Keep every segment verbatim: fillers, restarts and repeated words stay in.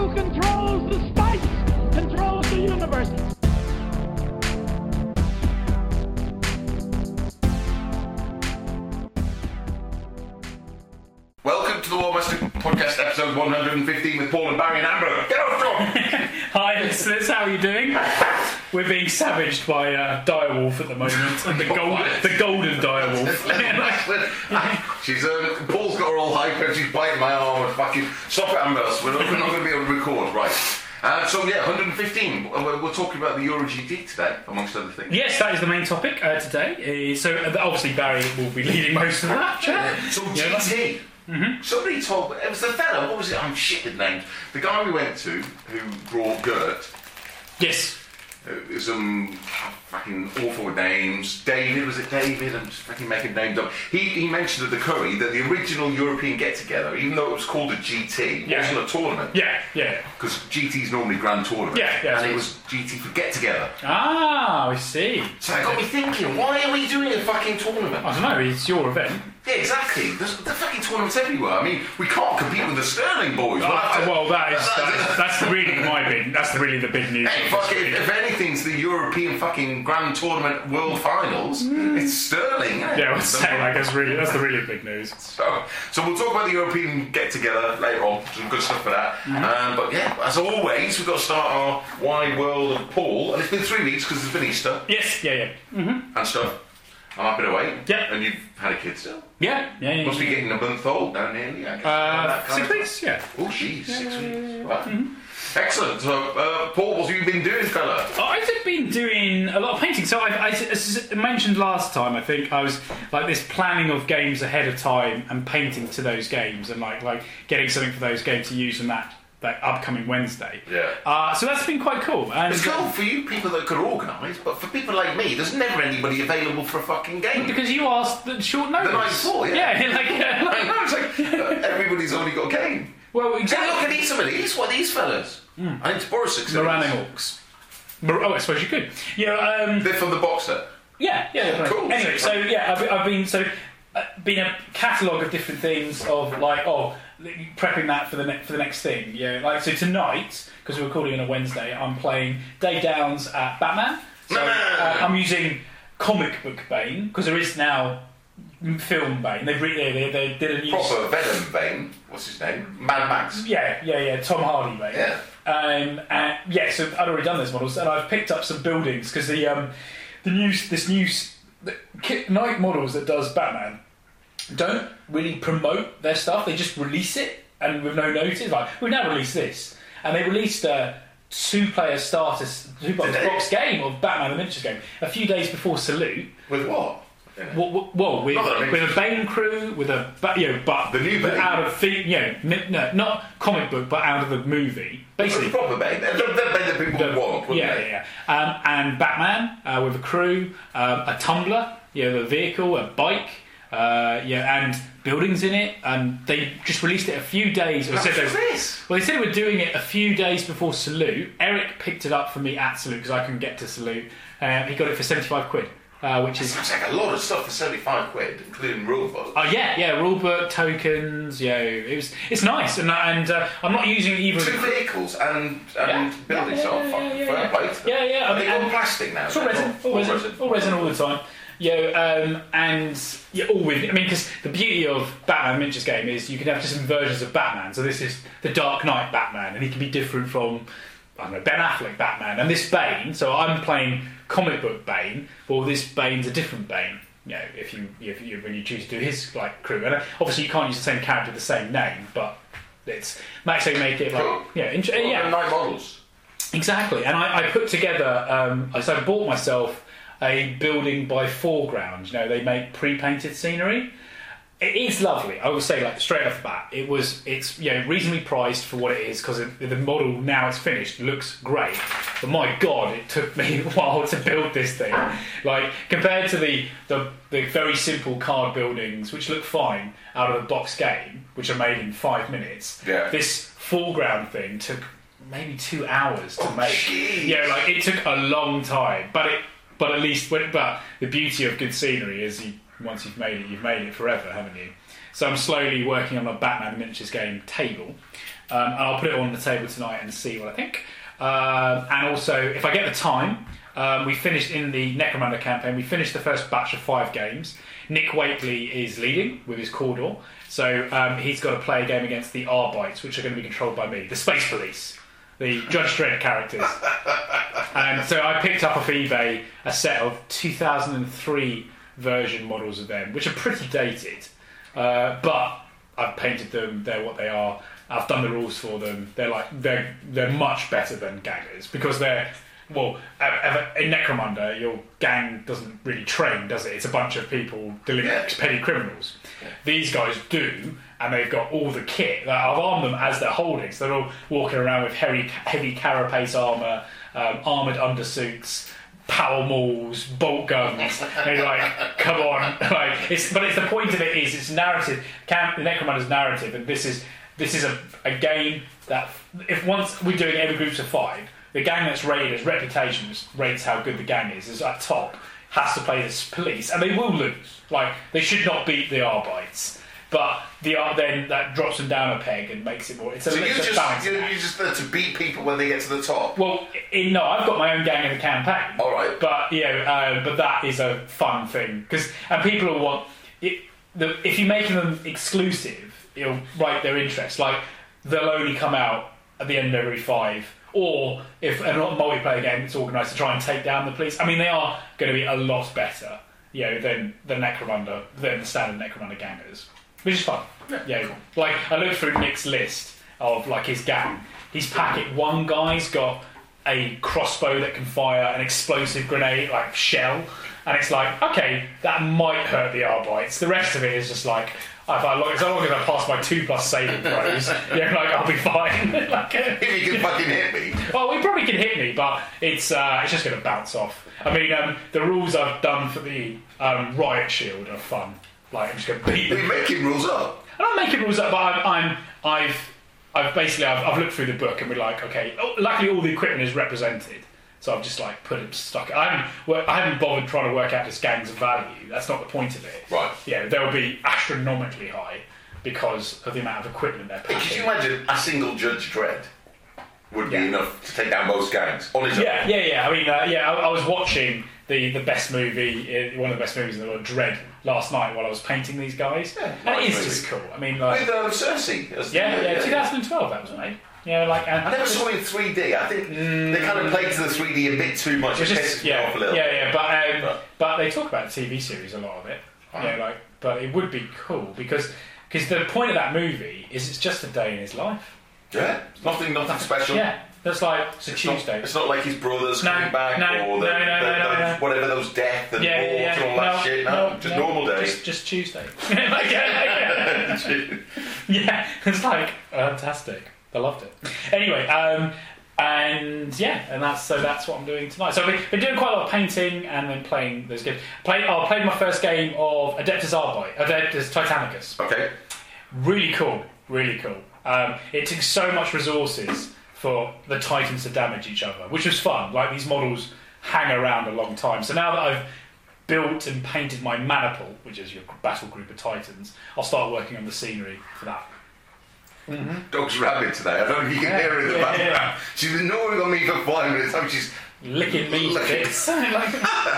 who controls the spice controls the universe. Welcome to the Warmaster Podcast, episode one hundred fifteen with Paul and Barry and Amber. Get off, John! Hi, listeners, how are you doing? We're being savaged by uh, Direwolf at the moment, and the, gold, the golden Direwolf. she's um, Paul's got her all hyper and she's biting my arm and fucking... Stop it, Amber, we're not, we're not going to be able to record, right. Uh, so yeah, one hundred fifteen, we're, we're talking about the Euro G T today, amongst other things. Yes, that is the main topic uh, today. Uh, so uh, obviously Barry will be leading most of that chat. Yeah. So yeah, G T... Mm-hmm. Somebody told me, it was the fella, what was it? I'm shit with names. The guy we went to who brought Gert. Yes. It was um, fucking awful with names. David, was it David? I'm just fucking making names up. He, he mentioned at the curry that the original European get-together, even though it was called a G T, yeah. wasn't a tournament. Yeah, yeah. Because G T's normally Grand Tournament. Yeah, yeah. And it was G T for get-together. Ah, I see. So it got me thinking, why are we doing a fucking tournament? I don't know, it's your event. Yeah, exactly. There's the fucking tournaments everywhere. I mean, we can't compete with the Sterling boys. Oh, we'll to, well, that is, that is that's really my big. That's the, really the big news. Hey, fuck it, if, if anything's the European fucking Grand Tournament World Finals, mm. it's Sterling. Isn't it? Yeah, well, say, like, that's really that's the really big news. So, so we'll talk about the European get together later on. Some good stuff for that. Mm-hmm. Um, but yeah, as always, we've got to start our wide world of Paul, and it's been three weeks because it's been Easter. Yes, yeah, yeah, mm-hmm. and stuff. I'm happy to wait. Yeah. And you've had a kid still? Yeah. Yeah, yeah. Must yeah. be getting a month old now, nearly, I guess. Uh, six weeks, yeah. Oh, jeez, yeah, six yeah, weeks. Yeah, yeah. Right. Mm-hmm. Excellent. So, uh, Paul, what have you been doing, fella? I've been doing a lot of painting. So, I, I, as mentioned last time, I think I was like this planning of games ahead of time and painting to those games and like like getting something for those games to use on that. That upcoming Wednesday. Yeah. Uh, so that's been quite cool. And it's cool for you people that could organise, but for people like me, there's never anybody available for a fucking game. Because you asked the short notice. The night before, yeah. Yeah, like, yeah, like, I know, it's like uh, everybody's only got a game. Well, exactly. exactly. Look, I need some of these. What are these fellas? Mm. I need to borrow six of Moranic Orcs. Oh, I suppose you could. Yeah, um, they're from the box set. Yeah, yeah. Oh, cool. Anyway, so yeah, I've, I've been so uh, been a catalogue of different things of like oh. prepping that for the ne- for the next thing, yeah. Like so tonight, because we're recording on a Wednesday, I'm playing Dave Downs at Batman. So uh, I'm using comic book Bane because there is now film Bane. They've re- they, they did a new proper Venom Bane. What's his name? Mad Max. Yeah, yeah, yeah. Tom Hardy Bane. Yeah. Um, and yeah. So I'd already done those models, and I've picked up some buildings because the um the new this new the Kit Knight models that does Batman don't really promote their stuff. They just release it and with no notice. Like we've now released this, and they released a two-player starter, two-box box game of Batman the Miniatures game a few days before Salute. With what? Yeah. Well, well with, with a Bane crew, with a you know, but the new Bane out of you know, no, not comic book, but out of the movie. Basically, proper Bane. The Bane that people the, want. Yeah, they? yeah, yeah. Um, and Batman uh, with a crew, um, a tumbler, you know, the vehicle, a bike. Uh, yeah, and buildings in it, and they just released it a few days. How said much they, this? Well, they said they were doing it a few days before Salute. Eric picked it up for me at Salute because I couldn't get to Salute. Uh, he got it for seventy-five quid, uh, which is sounds like a lot of stuff for seventy-five quid, including rulebook. Oh uh, yeah, yeah, rulebook, tokens. Yeah, it was. It's nice, and and uh, I'm not using either. Two vehicles and and yeah. buildings. Yeah, Oh, yeah, fuck, yeah, yeah, fair yeah. play to them. Yeah, yeah. Are I they mean, all plastic now? It's all resin, all, all resin, resin, all resin all the time. Yeah, um, and yeah, all with. I mean, because the beauty of Batman Miniatures game is you can have different versions of Batman. So this is the Dark Knight Batman, and he can be different from I don't know Ben Affleck Batman, and this Bane. So I'm playing comic book Bane, well, this Bane's a different Bane. You know, if you if you when you choose to do his like crew, and obviously you can't use the same character with the same name, but it's actually make it like cool. yeah, int- well, yeah, nine models exactly. And I, I put together. Um, so I bought myself a building by foreground. You know, they make pre-painted scenery. It is lovely. I will say, like straight off the bat, it was. It's you know reasonably priced for what it is because the model now it's finished looks great. But my God, it took me a while to build this thing. Like compared to the the, the very simple card buildings, which look fine out of a box game, which are made in five minutes. Yeah. This foreground thing took maybe two hours to oh, make. Geez. Yeah, like it took a long time, but it. But at least, but the beauty of good scenery is you, once you've made it, you've made it forever, haven't you? So I'm slowly working on a Batman miniatures game table, um, and I'll put it on the table tonight and see what I think. Um, and also, if I get the time, um, we finished in the Necromunda campaign. We finished the first batch of five games. Nick Wakely is leading with his Cawdor, so um, he's got to play a game against the Arbites, which are going to be controlled by me, the Space Police, the Judge Dredd characters. And so I picked up off eBay a set of two thousand three version models of them, which are pretty dated, uh, but I've painted them. They're what they are. I've done the rules for them. They're like they're they're much better than gangers because they're well in Necromunda your gang doesn't really train, does it? It's a bunch of people delinquent Yeah. petty criminals. Yeah. These guys do, and they've got all the kit. I've armed them as they're holding, so they're all walking around with heavy heavy carapace armour, um, armoured undersuits, power mauls, bolt guns. And you're like, come on, like it's. But it's the point of it is it's narrative. Camp the Necromunda's narrative, and this is this is a, a game that if once we're doing every groups of five, the gang that's rated as reputation rates how good the gang is is at top has to play this police, and they will lose. Like they should not beat the Arbites. But the art then that drops them down a peg and makes it more. It's a, So you it's a just balance. you you just there to beat people when they get to the top. Well, in, no, I've got my own gang in the campaign. All right. But yeah, uh, but that is a fun thing because and people will want it, the, if you're making them exclusive, it'll write their interest. Like they'll only come out at the end of every five. Or if a multiplayer game is organised to try and take down the police, I mean they are going to be a lot better, you know, than the Necromunda, than the standard Necromunda gangers, which is fun. Yeah, yeah cool. Like I looked through Nick's list of like his gang. His packet, one guy's got a crossbow that can fire an explosive grenade, like shell, and it's like okay, that might hurt the Arbites. The rest of it is just like. If I long, as long as I pass my two plus saving throws, yeah, like I'll be fine. like, uh, If you can fucking hit me. well, he probably can hit me, but it's uh, it's just going to bounce off. I mean, um, the rules I've done for the um, Riot Shield are fun. Like I'm just going to beat them. You're making rules up. I'm not making rules up, but I'm, I'm I've I've basically I've, I've looked through the book and we're like, okay, oh, luckily all the equipment is represented. So I've just like put it stuck. I haven't, well, I haven't bothered trying to work out this gang's value. That's not the point of it. Right. Yeah, they'll be astronomically high because of the amount of equipment they're packing. Could you imagine a single Judge Dredd would Yeah. be enough to take down most gangs on his own? Yeah, yeah, yeah. I mean, uh, yeah. I, I was watching the, the best movie, uh, one of the best movies in the world, Dread, last night while I was painting these guys. Yeah, and nice it is movie. just cool. I mean, like, With uh, Cersei. as the- yeah, yeah, twenty twelve that was made. Yeah, like, and I never saw it in three D. I think they kind of played to the three D a bit too much. It was It just, pissed me yeah, off a little. yeah, yeah, but um, But- but they talk about the T V series a lot of it. Yeah, like, but it would be cool because because the point of that movie is it's just a day in his life. Yeah, nothing, nothing special. Yeah, that's like it's a It's Tuesday. Not, it's not like his brothers No, coming back no, or the, no, no, the, no, the, no, no. whatever those death and yeah, wars yeah, yeah. and all that shit. No, just no, normal day. Just, just Tuesday. like, yeah, yeah. yeah, it's like fantastic. I loved it. Anyway, um, and yeah, and that's so that's what I'm doing tonight. So I've been doing quite a lot of painting and then playing those games. Played, oh, I played my first game of Adeptus Arbite, Adeptus Titanicus. Okay. Really cool, really cool. Um, it took so much resources for the Titans to damage each other, which was fun. Like these models hang around a long time. So now that I've built and painted my Maniple, which is your battle group of Titans, I'll start working on the scenery for that. Mm-hmm. Dog's rabbit today. I don't know if you can Yeah, hear her in the yeah, background. yeah. She's been gnawing on me for five minutes. How she's Licking me to Licking. bits. like,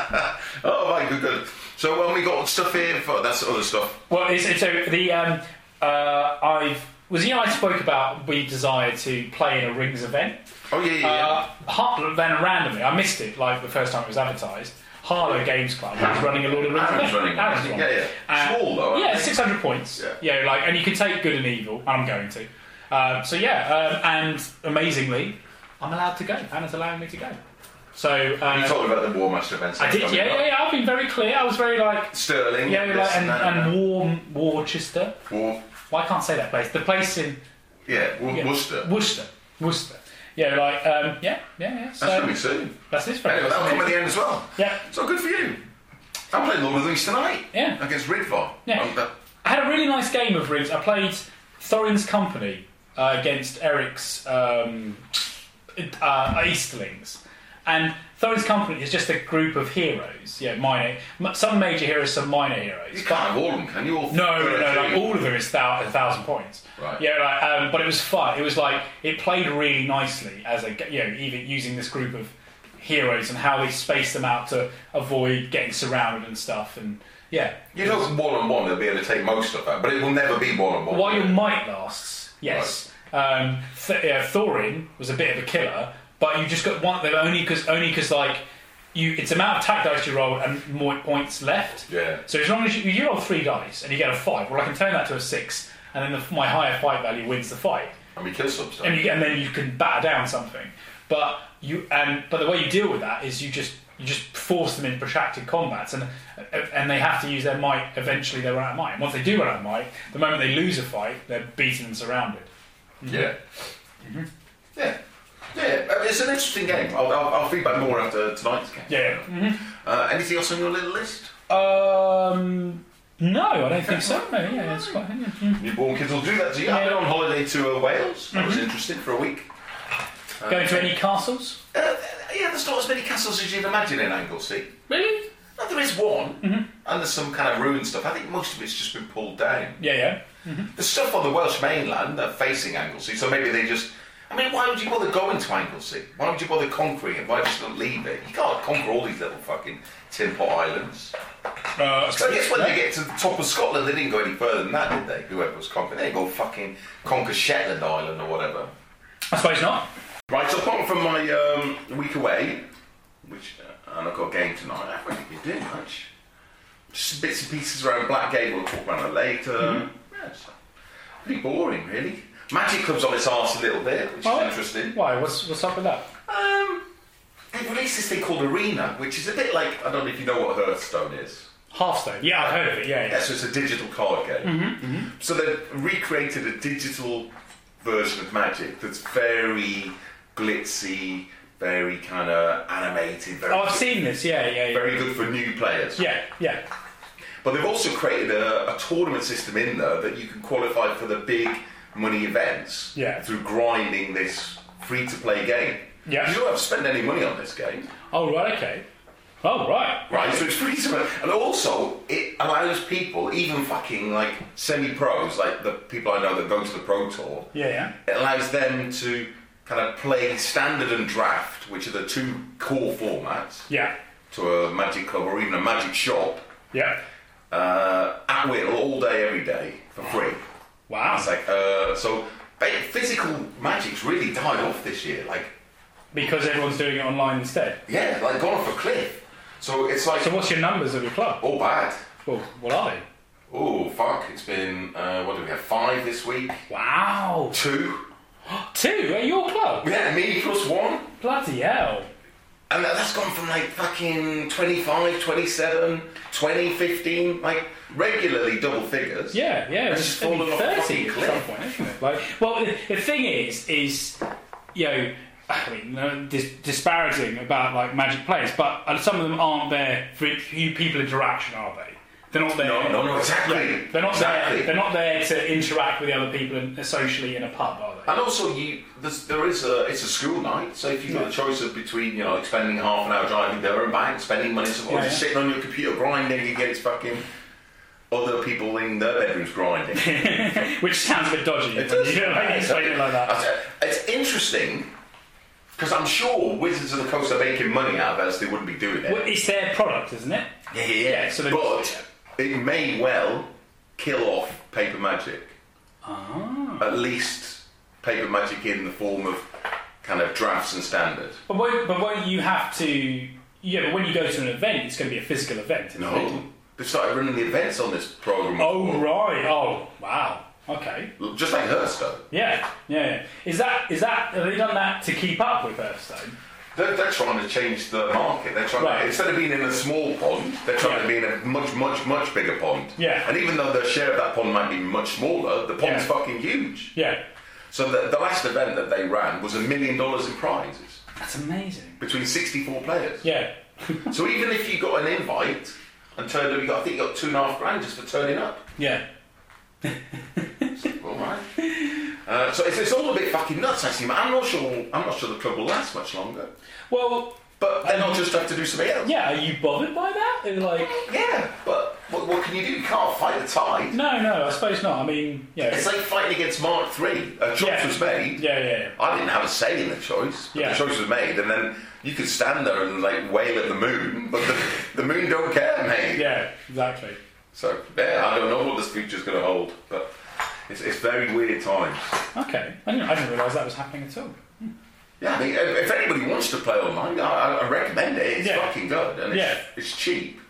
oh my good, good. So when we got stuff here for that's other stuff. well, it's, it's, so the um, uh, I've was you know I spoke about we desire to play in a Rings event. Oh yeah, yeah. yeah. Uh, Har- then randomly, I missed it like the first time it was advertised. Harlow Games Club was running a Lord of the Rings. Adam's running. Adam's Yeah, one. yeah. Uh, Small though. Yeah, aren't they? six hundred points. Yeah. Yeah, like, and you can take good and evil. And I'm going to. Uh, so yeah, um, and amazingly, I'm allowed to go. Anna's allowing me to go. So uh, You told me about the War Master events. I did. coming Yeah, up. yeah, yeah. I've been very clear. I was very like. Sterling. Yeah, this like, and, that, and that. War Worcester. War. Well, I can't say that place. The place in Yeah, War, yeah, Worcester. Worcester. Worcester. Yeah, like um, yeah, yeah, yeah. So That's coming soon. that's this. very Anyway, that'll come at the end as well. Yeah. So good for you. I'm playing Lord of the Rings tonight. Yeah. Against Ridvar. Yeah. Um, that- I had a really nice game of Rings. I played Thorin's Company uh, against Eric's um, uh, Easterlings. And Thorin's Company is just a group of heroes. Yeah, minor, some major heroes, some minor heroes. You can't have all of them, can you? All no, no, no, like all of them is thou- a thousand points. Right. Yeah, like, um, but it was fun. It was like it played really nicely as a you know even using this group of heroes and how they space them out to avoid getting surrounded and stuff. And yeah, you know, one on one they'll be able to take most of that, but it will never be one on one. While your might lasts, yes. Right. Um, Th- yeah, Thorin was a bit of a killer, but you just got one. Only because only because like. You, it's the amount of attack dice you roll and more points left. Yeah. So as long as you, you roll three dice and you get a five, well, I can turn that to a six, and then the, my higher fight value wins the fight. And we kill some stuff. And, you, and then you can batter down something. But you and but the way you deal with that is you just you just force them in protracted combats, and and they have to use their might. Eventually, they run out of might. And once they do run out of might, the moment they lose a fight, they're beaten and surrounded. Mm-hmm. Yeah. Mm-hmm. Yeah. Yeah, it's an interesting game. I'll, I'll, I'll feedback more after tonight's game. Yeah. Mm-hmm. Uh, anything else on your little list? Um, no, I don't think so. No, yeah, it's quite. Yeah. Mm. Newborn kids will do that to you. Yeah. I've been on holiday to uh, Wales. That Mm-hmm. was interesting for a week. Uh, Going to any castles? Uh, yeah, there's not as many castles as you'd imagine in Anglesey. Really? No, there is one, Mm-hmm. and there's some kind of ruined stuff. I think most of it's just been pulled down. Yeah, yeah. Mm-hmm. There's stuff on the Welsh mainland that are facing Anglesey, so maybe they just. I mean, why would you bother going to Anglesey? Why would you bother conquering it? Why just not leave it? You can't conquer all these little fucking tin pot islands. Uh, So I guess when yeah. they get to the top of Scotland, they didn't go any further than that, did they? Whoever was conquering, they didn't go fucking conquer Shetland Island or whatever. I suppose not. Right, so apart from my um, week away, which uh, and I've got a game tonight, I haven't really been doing much. Just bits and pieces around Blackgate. We'll talk about that later. Mm-hmm. Yeah, it's pretty boring, really. Magic Club's on its arse a little bit, which Oh, is interesting. Why? What's what's up with that? Um, they've released this thing called Arena, which is a bit like, I don't know if you know what Hearthstone is. Hearthstone. Yeah, I've heard of it. Yeah, yeah. Yeah, so it's a digital card game. Mm-hmm, mm-hmm. So they've recreated a digital version of Magic that's very glitzy, very kind of animated. Very Oh, I've good, seen this. Yeah, yeah, yeah. Very good for new players. Yeah, yeah. But they've also created a, a tournament system in there that you can qualify for the big money events Yeah. through grinding this free-to-play game. Yeah. You don't have to spend any money on this game. Oh, right. Okay. Oh, right. Right, so it's free to play. And also, it allows people, even fucking like semi-pros, like the people I know that go to the Pro Tour, Yeah, yeah. it allows them to kind of play Standard and Draft, which are the two core formats, Yeah. to a Magic Club or even a Magic Shop, Yeah. uh, at will, all day, every day, for free. Wow. It's like, uh, so ba- physical Magic's really died off this year. Like, Because everyone's doing it online instead. yeah, like gone off a cliff. So it's like, So what's your numbers of your club? oh, bad. Well, what are they? Oh, fuck, it's been, uh, what do we have, five this week? Wow. Two? Two at your club? Yeah, me plus one. Bloody hell. And that- that's gone from like fucking twenty-five, twenty-seven, twenty, fifteen, like regularly double figures. Yeah, yeah. It It's was just maybe fallen off a thirty fucking at cliff. some point, isn't it? Like, well, the, the thing is, is you know, I mean, no dis- disparaging about like Magic players, but uh, some of them aren't there for you people interaction, are they? They're not there. No, no, no, exactly. Yeah, they're not exactly. there. They're not there to interact with the other people in, socially in a pub, are they? And also, you there's, there is a it's a school night, so if you've got a choice of between you know spending half an hour driving there and back, spending money, or Yeah, just yeah. sitting on your computer grinding against fucking other people in their bedrooms grinding. Which sounds a bit dodgy. It does. You know, like, explain it like that. It's interesting because I'm sure Wizards of the Coast are making money out of it, else they wouldn't be doing it. Well, it's their product, isn't it? Yeah, yeah, yeah. so they- but it may well kill off Paper Magic. Ah. At least Paper Magic in the form of kind of drafts and standard. But won't, but won't you have to? Yeah, but when you go to an event, it's going to be a physical event. Isn't No, it? they've started running the events on this program. Oh right. Oh wow. Okay. Just like Hearthstone. Yeah. Yeah. yeah. Is that is that have they done that to keep up with Hearthstone? They're, they're trying to change the market. They're trying Right. to, instead of being in a small pond, they're trying Yeah. to be in a much, much, much bigger pond. Yeah. And even though their share of that pond might be much smaller, the pond's Yeah. fucking huge. Yeah. So the, the last event that they ran was a million dollars in prizes That's amazing. between sixty-four players. Yeah. So even if you got an invite and turned up, you got, I think you got two and a half grand just for turning up. Yeah. All right. Uh, so it's, it's all a bit fucking nuts, actually. I'm not sure. I'm not sure the club will last much longer. Well, But then I'll just have to do something else. Yeah, are you bothered by that? It's like, Yeah, but what, what can you do? You can't fight the tide. no, no, I suppose not. I mean, yeah, It's like fighting against Mark three. A choice Yeah. was made. yeah, yeah, yeah. I didn't have a say in the choice. But Yeah. The choice was made, and then you could stand there and like wail at the moon, but the, the moon don't care, mate. Yeah, exactly. So yeah, I don't know what this future's going to hold, but it's, it's very weird times. Okay, I didn't, I didn't realise that was happening at all. Yeah, I mean, if if anybody wants to play online, I, I recommend it. It's Yeah. fucking good, and it's, Yeah. it's cheap.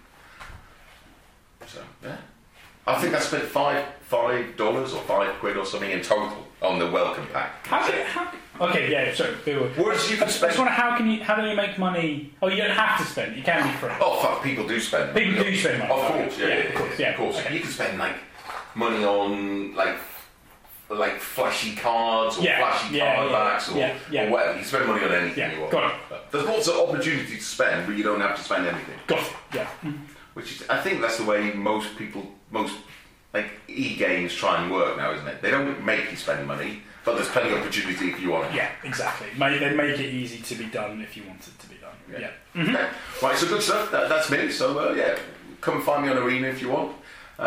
So yeah, I think I spent five five dollars or five quid or something in total on the welcome pack. How can, how, okay, yeah, sorry. Whereas you can I just spend. wonder how can you how do you make money? Oh, you don't have to spend. You can be free. Oh fuck, people do spend. People money. do spend money. Of course, yeah, Yeah, yeah, of course, yeah, yeah. of course. Okay. You can spend like money on like like flashy cards or Yeah, flashy yeah, card yeah, backs or, yeah, yeah. or whatever. You spend money on anything Yeah, you want. got it. But there's lots of opportunity to spend, but you don't have to spend anything. Got it. Yeah. Which is, I think that's the way most people, most like e-games try and work now, isn't it? They don't make you spend money, but there's plenty of opportunity if you want it. Yeah, exactly. May- They make it easy to be done if you want it to be done. Yeah. Okay. Right, so good stuff. That, that's me. So uh, yeah, come find me on Arena if you want.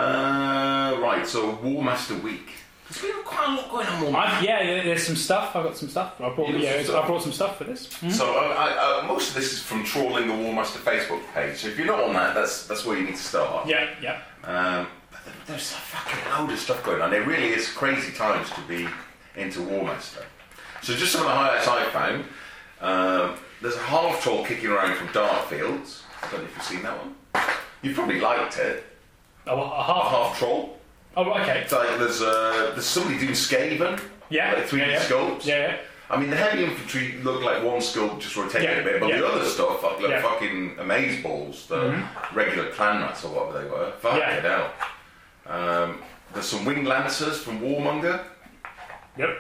Uh, right, so War Master Week. There's been quite a lot going on. War Master. I've, yeah, yeah, there's some stuff. I've got some stuff. I brought, You got yeah, some stuff? I brought some stuff for this. So uh, I, uh, most of this is from trawling the War Master Facebook page. So if you're not on that, that's that's where you need to start. Yeah, yeah. Um, but there- there's a fucking load of stuff going on. It really is crazy times to be into War Master. So just some of the highlights I found. Um, there's a half troll kicking around from Dartfields. I don't know if you've seen that one. You probably liked it. Oh, a A half. half troll. Oh, okay. It's like there's uh, there's somebody doing Skaven. Yeah. Like three D yeah, yeah. sculpts. Yeah, yeah. I mean, the heavy infantry look like one sculpt just rotated Yeah, a bit, but yeah. the other stuff look like Yeah. fucking amazeballs, the regular clan rats or whatever they were. Fuck Yeah. it out. Um, there's some winged lancers from Warmonger. Yep.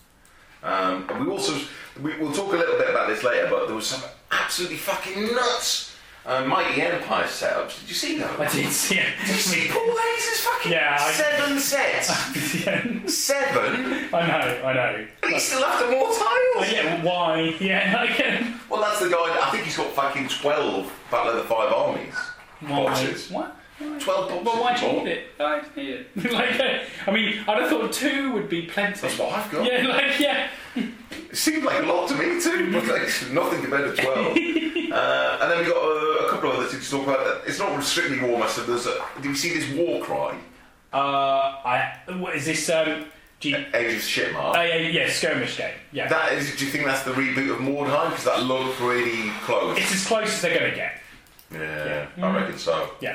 Um, and we also we, we'll talk a little bit about this later, but there was some absolutely fucking nuts uh, Mighty Empire setups. Did you see those? I did see it. Did you see Paul Hayes' fucking Yeah, I- seven sets? yeah. Seven? I know, I know. And he's still after more tiles? Oh, yeah, why? Yeah, I can. Well, that's the guy. I think he's got fucking twelve Battle of the Five Armies Why? boxes. What? Twelve boxes. Well, why do you more. need it? I don't need it. like, uh, I mean, I'd have thought two would be plenty. That's what I've got. Yeah, like, yeah. It seemed like a lot to me too, but like nothing compared to twelve. uh, and then we got uh, a couple of other things to talk about. It's not strictly War Master. There's a, do you see this War Cry? Uh, I. What is this? Um, do you, Age of Shitmark. uh, yeah, yeah, skirmish game. Yeah. That is. Do you think that's the reboot of Mordheim? Because that looked pretty close. It's as close as they're going to get. Yeah, I reckon so. Yeah.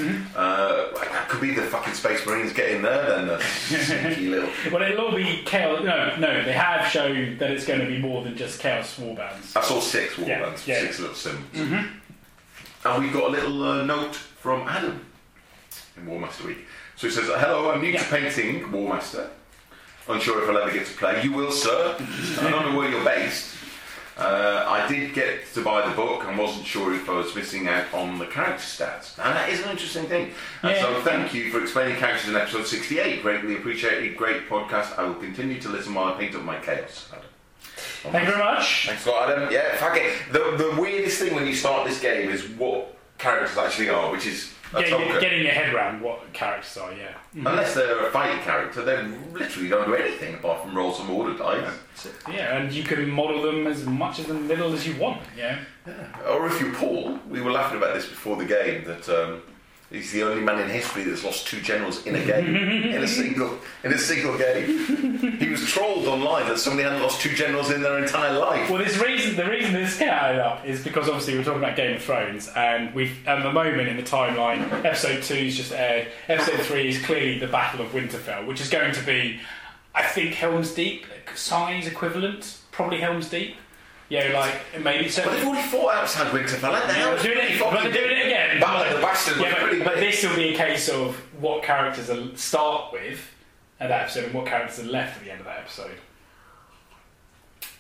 Uh, that could be the fucking Space Marines getting there then. The sneaky little. Well, it'll all be chaos. No, no, they have shown that it's going to be more than just chaos warbands. I saw six warbands, Yeah, yeah. six little symbols. And we've got a little uh, note from Adam in War Master Week. So he says, "Hello, I'm new Yeah. to painting War Master. Unsure if I'll ever get to play. You will, sir. I don't know where you're based. Uh, I did get to buy the book and wasn't sure if I was missing out on the character stats. And that is an interesting thing. And Yeah. so thank you for explaining characters in episode sixty-eight. Greatly appreciated. Great podcast. I will continue to listen while I paint up my chaos." Adam. Thank you very much. Thanks a lot, Adam. Yeah, fuck it. The, the weirdest thing when you start this game is what characters actually are, which is a Yeah, token. you're getting your head around what characters are, yeah. Unless they're a fighting character, they literally don't do anything apart from roll some order dice. Yeah, and you can model them as much as little as you want, yeah. Or if you're Paul, we were laughing about this before the game, that um, he's the only man in history that's lost two generals in a game, in a single in a single game. He was trolled online that somebody hadn't lost two generals in their entire life. Well, this reason, the reason this came up is because obviously we're talking about Game of Thrones, and we've at the moment in the timeline, episode two is just aired. Episode three is clearly the Battle of Winterfell, which is going to be, I think, Helm's Deep size equivalent, probably Helm's Deep. Yeah, like maybe so. But they've already fought outside Winterfell, haven't they? Yeah, they're doing it, but they're doing it again. Battle of the Bastards was Yeah, pretty but, but big. this will be a case of what characters will start with at that episode and what characters are left at the end of that episode.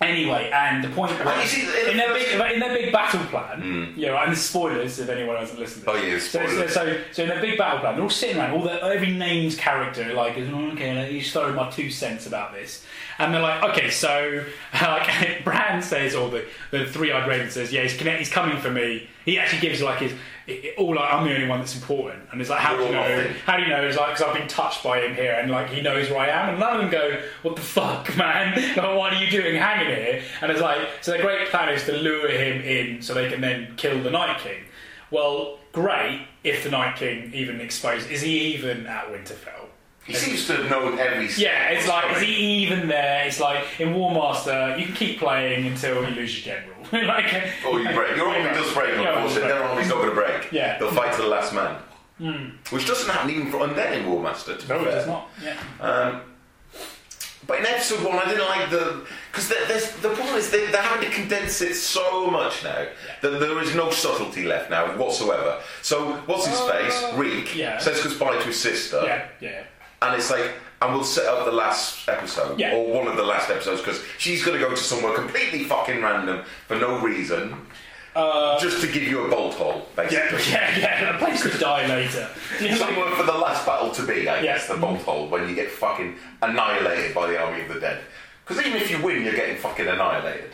Anyway, and the point Oh, was, you see, in in their the big first- in their big battle plan, yeah, right, and this is spoilers if anyone hasn't listened to this. Oh, yeah, So, so, spoilers. so, so in their big battle plan, they're all sitting around, all the, every named character, like, oh, okay, let me just throw my two cents about this. And they're like, okay, so, like, Bran says, or the, the three-eyed raven says, yeah, he's, connect, he's coming for me. He actually gives, like, his, it, all like, I'm the only one that's important. And it's like, how do you We're all know? nothing. How do you know? It's like, because I've been touched by him here, and, like, he knows where I am. And none of them go, what the fuck, man? Like, what are you doing hanging here? And it's like, so their great plan is to lure him in so they can then kill the Night King. Well, great if the Night King even exposed. Is he even at Winterfell? He seems to have known every. Yeah, it's like, is story. he even there? It's like, in War Master, you can keep playing until you lose your general. like, Or you break. Your army does break, Yeah, unfortunately. break. Their army's not going to break. Yeah. They'll fight to the last man. Which doesn't happen even for undead in War Master, to be No, fair. it's not. Yeah. Um, but in episode one, I didn't like the because there's the problem is they, they're having to condense it so much now that there is no subtlety left now whatsoever. So what's his Uh, face? Reek yeah. says goodbye to his sister, Yeah, yeah. and it's like, and we'll set up the last episode Yeah. or one of the last episodes because she's going to go to somewhere completely fucking random for no reason, Uh, just to give you a bolt hole, yeah, basically. yeah, yeah. A place to die later. Somewhere for the last battle to be, I guess, Yeah. the bolt hole, when you get fucking annihilated by the army of the dead. Because even if you win, you're getting fucking annihilated.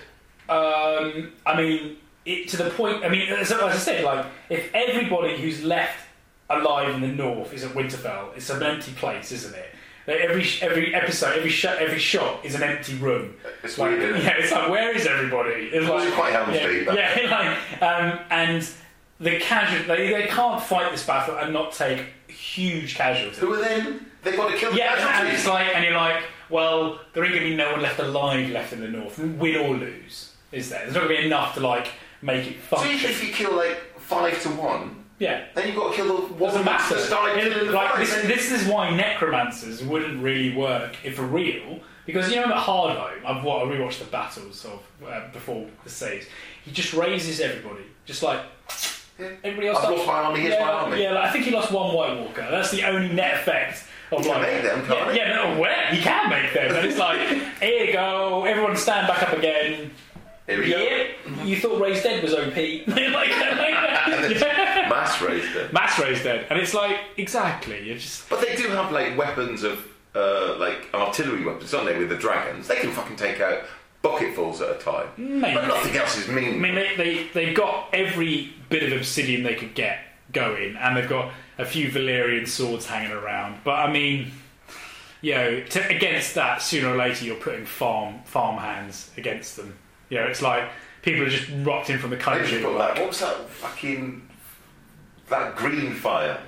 Um, I mean, it, to the point. I mean, as, as I said, like if everybody who's left alive in the north is at Winterfell, it's an empty place, isn't it? Like every every episode, every shot, every shot is an empty room. It's like, weird, isn't it? Yeah, it's like, where is everybody? It's Well, like, it's quite Helm's yeah, Deep, that. yeah, like, um, and the casual, they, they can't fight this battle and not take huge casualties. Who are then? They've got to kill the Yeah, and casualties. it's like, and you're like, well, there ain't gonna be no one left alive left in the north, win or lose, is there? There's not gonna be enough to like make it So even function. if you kill like five to one, Yeah. then you've got to kill the one Doesn't matter. that's died It- killing the like, five. this, this is why necromancers wouldn't really work if for real. Because you know at Hardhome, I've wa- I rewatched the battles of uh, before the saves. He just raises everybody, just like Yeah. everybody else. I've lost my army, here's yeah, my army. Yeah, like, I think he lost one White Walker. That's the only net effect of He like. can make them, can't yeah, he? yeah, no, where he can make them, and it's like, here you go, everyone stand back up again. Here we go. Yeah, you thought Raised Dead was O P. like, like, And it's yeah. mass raised it. Mass Raised Dead, and it's like exactly. You're just But they do have like weapons of uh, like artillery weapons, don't they? With the dragons, they can fucking take out bucketfuls at a time. Maybe. But nothing else is mean. I mean, they, they, they've got every bit of obsidian they could get going, and they've got a few Valyrian swords hanging around. But, I mean, you know, to, against that, sooner or later you're putting farm farm hands against them. You know, it's like people are just rocked in from the They country. just got that. What was that fucking that green fire?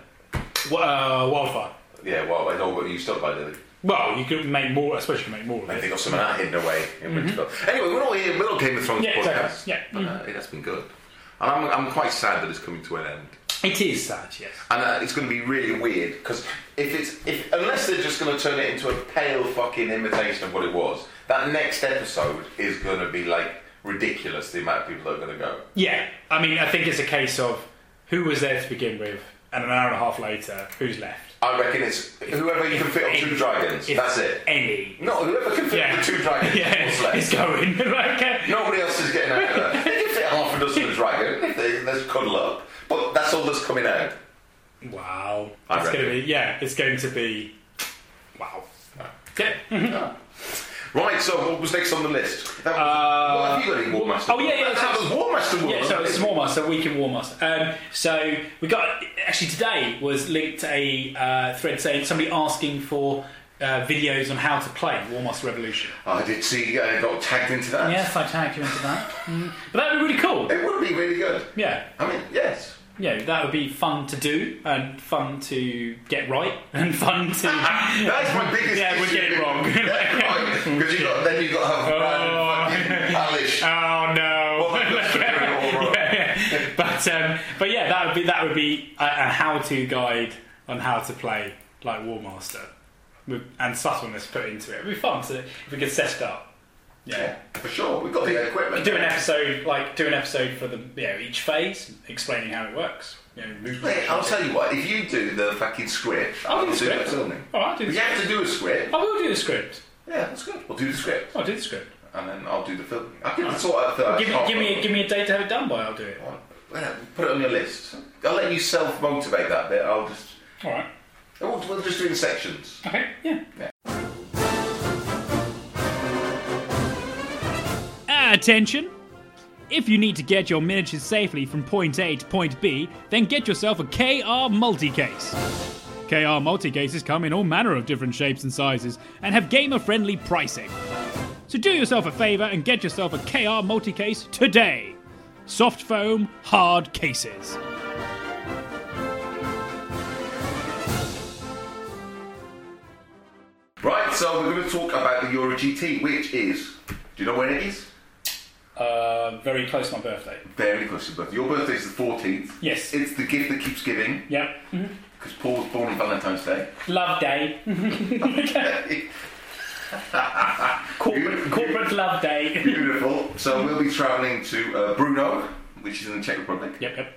Uh, wildfire. Yeah, well, I know what you stopped by, did it? Well, you could make more, I suppose you can make more of Maybe it. they got some of that hidden away in Winterfell. Anyway, we're not here, we're not Game of Thrones Mm-hmm. Yeah, podcast. exactly. Yeah. But, uh, it has been good. And I'm, I'm quite sad that it's coming to an end. It is sad, yes. And uh, it's going to be really weird because if it's if unless they're just going to turn it into a pale fucking imitation of what it was, that next episode is going to be like ridiculous. The amount of people that are going to go. Yeah, I mean, I think it's a case of who was there to begin with, and an hour and a half later, who's left. I reckon it's whoever you can fit on two dragons. If That's it. Any. No, whoever can fit Yeah. on two dragons. Yeah, What's left? it's going. like, uh, Nobody else is getting out of there. They can fit half a dozen of dragon if they let's cuddle up, but that's all that's coming out. wow. I It's going to reckon. be, yeah, it's going to be, wow. Yeah. Right, so what was next on the list? That was, Uh, what have you got any War Master? oh, yeah, yeah, That so- was War Master War. Yeah, so it's War Master, Week in War Master. Um, so we got, actually today was linked a uh, thread saying somebody asking for uh, videos on how to play War Master Revolution. I did see I got tagged into that. Yes, I tagged you into that. Mm. But that would be really cool. It would be really good. Yeah. I mean, yes. Yeah, that would be fun to do and fun to get right and fun to. That's my biggest Yeah, issue. we'll get it wrong. Because you got then you got to have a Oh. brand fucking Palish. Oh no! Well, that's doing it all wrong. Yeah. But um, but yeah, that would be that would be a, a how-to guide on how to play like War Master, with, and subtleness put into it. It'd be fun to if we could set it up. Yeah. Yeah, for sure. We've got the equipment. Do an episode like do an episode for the you know each phase, explaining how it works. You know, movement. Mate, I'll tell you what. If you do the fucking script, I'll do the do script. it, filming. All right, I'll do the You script. have to do a script. I will do the script. Yeah, that's good. We'll do the script. I'll do the script. and then I'll do the film. I can sort out the film. Give me, give me, give me a date to have it done by. I'll do it. Well, put it on your list. I'll let you self-motivate that bit. I'll just. All right. We'll, we'll just do it in sections. Okay. Yeah. Yeah. Attention! If you need to get your miniatures safely from point A to point B, then get yourself a K R multi-case. K R multi-cases come in all manner of different shapes and sizes and have gamer-friendly pricing. So do yourself a favour and get yourself a K R multi-case today. Soft foam, hard cases. Right, so we're going to talk about the Euro G T, which is. Do you know when it is? Uh, very close to my birthday. Very close to your birthday. Your birthday is the fourteenth. Yes. It's the gift that keeps giving. Yep. Because Paul was born on Valentine's Day. Love day. corporate, corporate love day. Beautiful. So we'll be travelling to uh, Brno, which is in the Czech Republic. Yep, yep.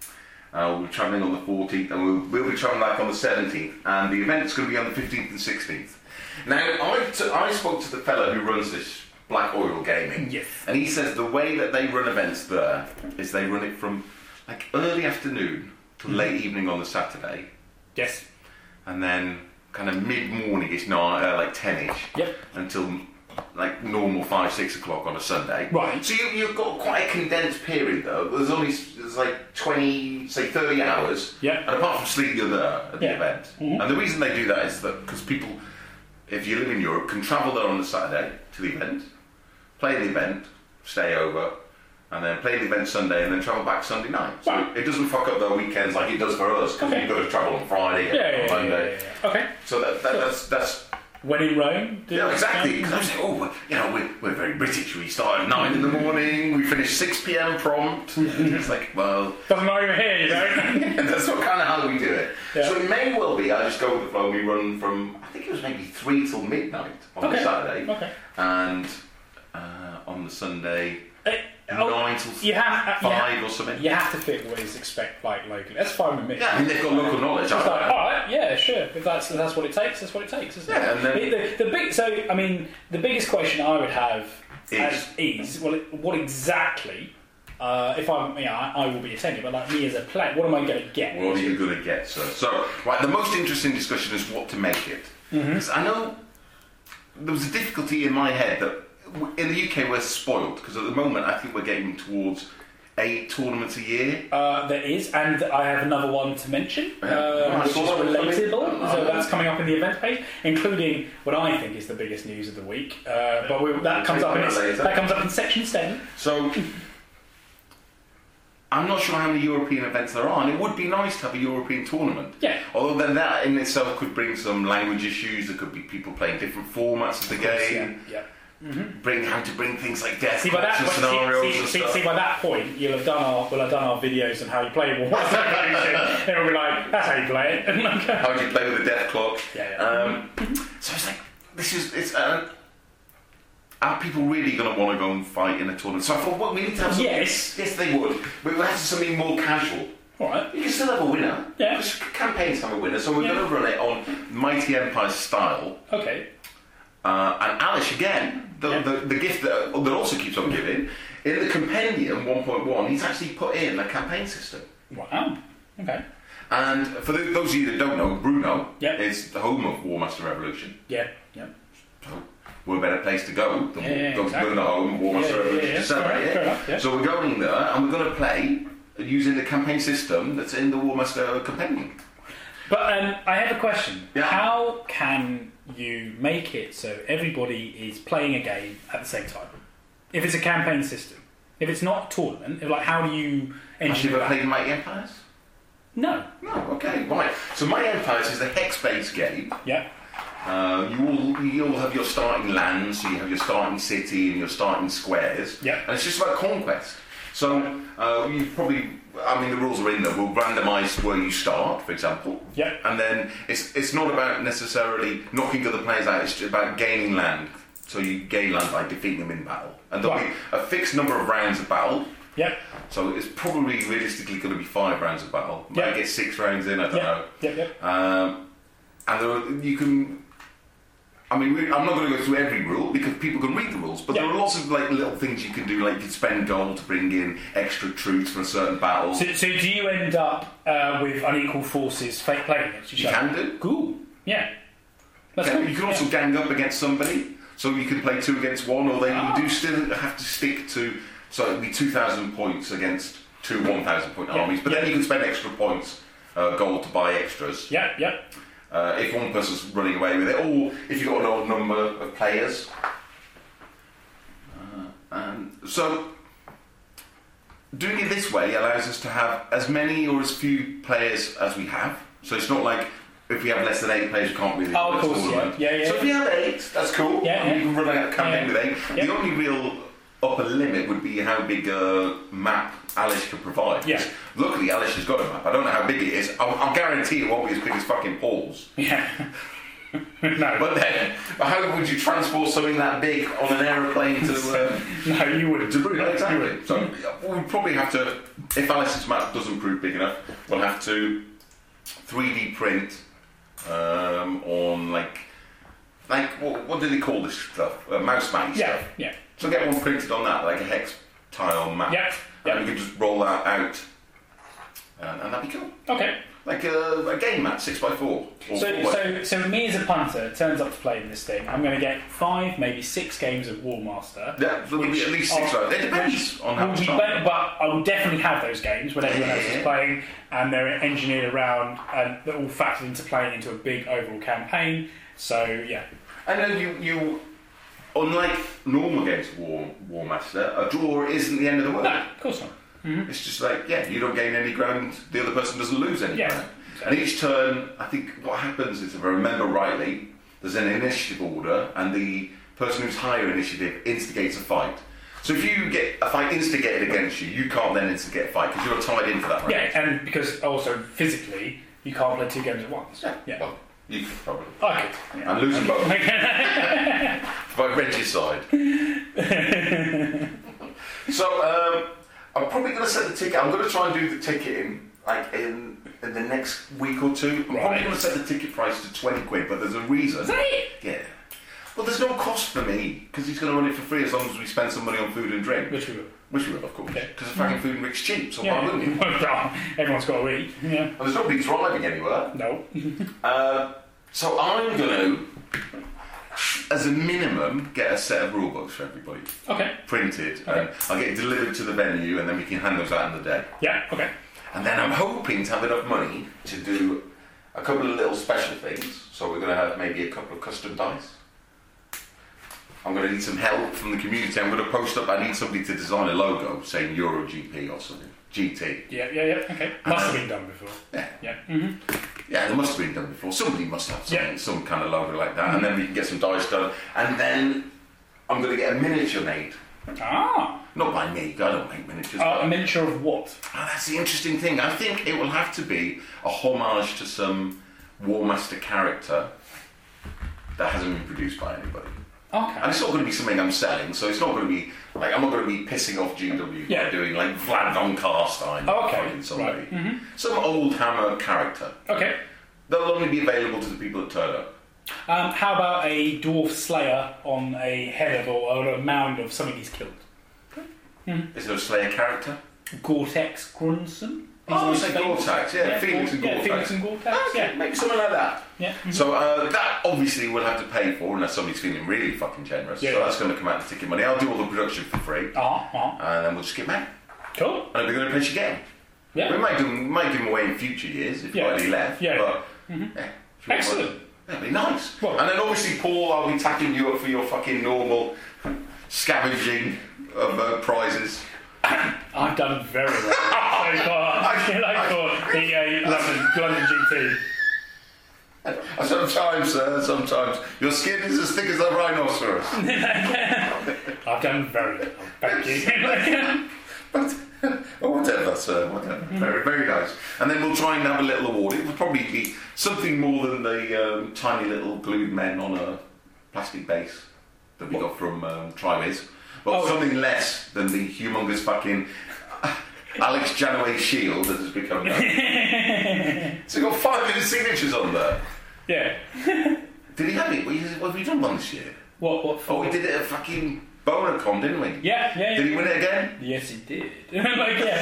Uh, we'll be travelling on the fourteenth, and we'll, we'll be travelling back on the seventeenth. And the event's going to be on the fifteenth and sixteenth. Now, I, t- I spoke to the fellow who runs this Black Oil Gaming. Yes. And he says the way that they run events there is they run it from like early afternoon to late evening on the Saturday, Yes. and then kind of mid-morning-ish, night, uh, like ten-ish, Yep. until like normal five, six o'clock on a Sunday. Right. So you, you've got quite a condensed period though. There's only there's like twenty, say thirty hours. Yep. And apart from sleep, you're there at the Yeah. event. Mhm. And the reason they do that is that because people, if you live in Europe, can travel there on the Saturday to the event, play the event, stay over, and then play the event Sunday, and then travel back Sunday night. So Right. it doesn't fuck up their weekends like it does for us, because Okay. you've got to travel on Friday, Yeah, get yeah, on yeah, Monday. yeah, yeah, yeah. Okay. So that, that, that's that's. When in Rome. do- Yeah, exactly. Because I was like, oh, well, you know, we're, we're very British. We start at nine in the morning, we finish six p.m. prompt. And it's like, well, Doesn't matter even here, you know. that's what kind of how we do it. Yeah. So it may well be, I just go with the flow. We run from, I think it was maybe three till midnight on Okay. the Saturday, Okay. and uh, on the Sunday Uh, oh, nine till you have, uh, you five have- or something. You have to fit what is expect like locally. That's fine with me. Yeah, I mean they've got local knowledge. It's like, haven't all right, yeah, sure. If that's if that's what it takes, that's what it takes, isn't Yeah, it? and then- the, the big. So, I mean, the biggest question I would have Is- as is, well, what exactly? Uh, if I'm, yeah, I, I will be attending, but like me as a player, what am I going to get? they? What are you going to get, sir? So, right, the most interesting discussion is what to make it. Mm-hmm. 'Cause I know there was a difficulty in my head that w- in the U K we're spoiled because at the moment I think we're getting towards eight tournaments a year. Uh, there is, and I have another one to mention, Yeah. uh, I which saw is that one coming. relatable. Oh, So oh. that's coming up in the event page, including what I think is the biggest news of the week. Uh, but we, that comes up in Take that later. that comes up in section seven. So I'm not sure how many European events there are, and it would be nice to have a European tournament. Yeah. Although then that in itself could bring some language issues. There could be people playing different formats of the game. Yeah. Bring how to bring things like death See by that and point, scenarios see, see, and see, stuff. see by that point, you'll have done our we'll have done our videos on how you play Warhammer Revolution. Then we'll be like, that's how you play it. How do you play with a death clock? Yeah, yeah. Um, so it's like this is it's. Uh, are people really going to want to go and fight in a tournament? So I thought, well, we need to have something. Yes. Yes, they would. We would have something more casual. All right. You can still have a winner. Yeah. Because campaigns have a winner, so we're Yeah. going to run it on Mighty Empire style. Okay. Uh, and Alish, again, the, Yeah. the, the gift that, that also keeps on giving, in the Compendium one point one, he's actually put in a campaign system. Wow. Okay. And for the, those of you that don't know, Bruno Yeah. is the home of War Master Revolution. Yeah. Yeah. So we're a better place to go than Yeah, yeah, go exactly. to the home of War Master Yeah, yeah, Revolution yeah, to celebrate fair it. enough, yeah. So we're going there and we're going to play using the campaign system that's in the War Master Compendium. But um, I have a question. Yeah. How can you make it so everybody is playing a game at the same time? If it's a campaign system, if it's not a tournament, if, like how do you Have you engineer ever that? played Mighty Empires? No. No, okay, right. So Mighty Empires is a hex-based game. Yeah. Uh, you all you all have your starting lands, so you have your starting city and your starting squares. Yeah. And it's just about conquest. So uh, you probably, I mean, the rules are in there. We'll randomise where you start, for example. Yeah. And then it's it's not about necessarily knocking other players out. It's just about gaining land. So you gain land by defeating them in battle, and there'll Right. be a fixed number of rounds of battle. Yeah. So it's probably realistically going to be five rounds of battle. Might Yeah. get six rounds in. I don't Yeah. know. Yeah. Yeah. Um, and there are, you can I mean, we, I'm not going to go through every rule because people can read the rules, but Yeah. there are lots of like little things you can do, like you can spend gold to bring in extra troops for a certain battle. So, so do you end up uh, with unequal forces fake playing against each You other? can do. Cool. Yeah. That's Okay, cool. you can also Yeah. gang up against somebody, so you can play two against one, or then Ah. you do still have to stick to. So it'd be two thousand points against two one thousand point Yeah. armies, but then you can spend extra points, uh, gold to buy extras. Yeah, yeah. Uh, if one person's running away with it, or if you've got an odd number of players. Uh, and so, doing it this way allows us to have as many or as few players as we have. So it's not like if we have less than eight players, we can't really Oh, of run a course, yeah. tournament. Yeah, yeah. So if you have eight, that's cool. Yeah, and yeah. you can run a campaign Yeah. with eight. Yeah. The only real upper limit would be how big a map Alish could provide. Yeah. Luckily, Alish has got a map. I don't know how big it is. I'll, I'll guarantee it won't be as big as fucking Paul's. Yeah. no. But then, how would you transport something that big on an aeroplane to uh, no, you wouldn't. to Brunei? You Exactly. wouldn't. So we'll probably have to, if Alice's map doesn't prove big enough, we'll have to three D print um, on like, like what, what do they call this stuff? Uh, mouse mat Yeah, stuff. yeah. So get one printed on that, like a hex tile map. Yeah, yeah. And you can just roll that out, and, and that'd be cool. Okay. Like a, a game mat, six by four. Or So, four by so, so me as a punter turns up to play in this thing. I'm going to get five, maybe six games of War Master. Yeah, there'll be at least six are- rounds. It depends on how will much be time. better, but I will definitely have those games when everyone else Yeah. is playing, and they're engineered around, and they're all factored into playing into a big overall campaign. So yeah, I know you, you, unlike normal games of War, War Master, a draw isn't the end of the world. no, of course not. It's just like, yeah, you don't gain any ground, the other person doesn't lose any Yeah. ground. And each turn, I think what happens is, if I remember rightly, there's an initiative order, and the person who's higher initiative instigates a fight. So if you get a fight instigated against you, you can't then instigate a fight because you're tied into that round. Yeah, and because also physically you can't play two games at once. Yeah. Yeah. Well, you could probably. I could. Yeah. I'm losing both. Okay. If I read your side. So, um, I'm probably going to set the ticket. I'm going to try and do the ticketing like in in the next week or two. I'm Right. probably going to set the ticket price to twenty quid, but there's a reason. Is that it? Yeah. Well, there's no cost for me because he's going to run it for free as long as we spend some money on food and drink. Which we will. Which we will, of course. Yeah. Because the fucking food and drink's cheap, so why Yeah. wouldn't you? Well, everyone's got to eat. Yeah. And there's nobody driving anywhere. No. Uh, so I'm going to, as a minimum, get a set of rule books for everybody. Okay. Printed, and I'll get it delivered to the venue, and then we can hand those out in the day. Yeah. Okay. And then I'm hoping to have enough money to do a couple of little special things. So we're going to have maybe a couple of custom dice. I'm going to need some help from the community. I'm going to post up, I need somebody to design a logo saying Euro G P or something. G T. Yeah. Yeah. Yeah. Okay. Must have been done before. Yeah. Yeah. Mm-hmm. Yeah, there must have been done before. Somebody must have something, Yeah. some kind of logo like that. And then we can get some dice done. And then I'm going to get a miniature made. Ah. Not by me, I don't make miniatures. Uh, but- a miniature of what? Oh, that's the interesting thing. I think it will have to be a homage to some War Master character that hasn't been produced by anybody. Okay. And it's not going to be something I'm selling, so it's not going to be like I'm not going to be pissing off G W Yeah. by doing like Vlad von Karstein Oh, okay. or fucking somebody. Right. Mm-hmm. Some old Hammer character. Okay. They'll only be available to the people that turn up. Um, how about a dwarf slayer on a head of or on a mound of something he's killed? Is there a Slayer character? Gore-Tex Grunson? Oh, Is say he famous? Gore-Tex, yeah, Phoenix and Yeah, Gore-Tex. Phoenix and Gore-Tex, Okay, yeah. maybe something like that. Yeah. mhm. So uh, that obviously we'll have to pay for unless somebody's feeling really fucking generous. Yeah. So that's going to come out of the ticket money. I'll do all the production for free, Uh-huh, uh-huh. and then we'll just get made. Cool. And it'll be going to place again. Yeah. We might do, we might give them away in future years if Yeah. nobody left. Yeah. But, yeah, if you Excellent. want- That'd be nice. Well- and then obviously, Paul, I'll be tapping you up for your fucking normal scavenging of uh, prizes. I've done very well so far. I feel like for the uh, London, London G T. And sometimes, uh, sometimes your skin is as thick as a rhinoceros. I've done very well. Thank you. But oh, whatever, sir, whatever. Very, very nice. And then we'll try and have a little award. It will probably be something more than the um, tiny little glued men on a plastic base that we got from um, Triwiz. But Oh. something less than the humongous fucking Alex Janaway shield that has become now. So you've got five minute signatures on there. Yeah. Did he have it? What have we done one this year? What? What? Oh, we did it at fucking BonerCon, didn't we? Yeah, yeah. Did he yeah. win it again? Yes, he did. Like, yeah.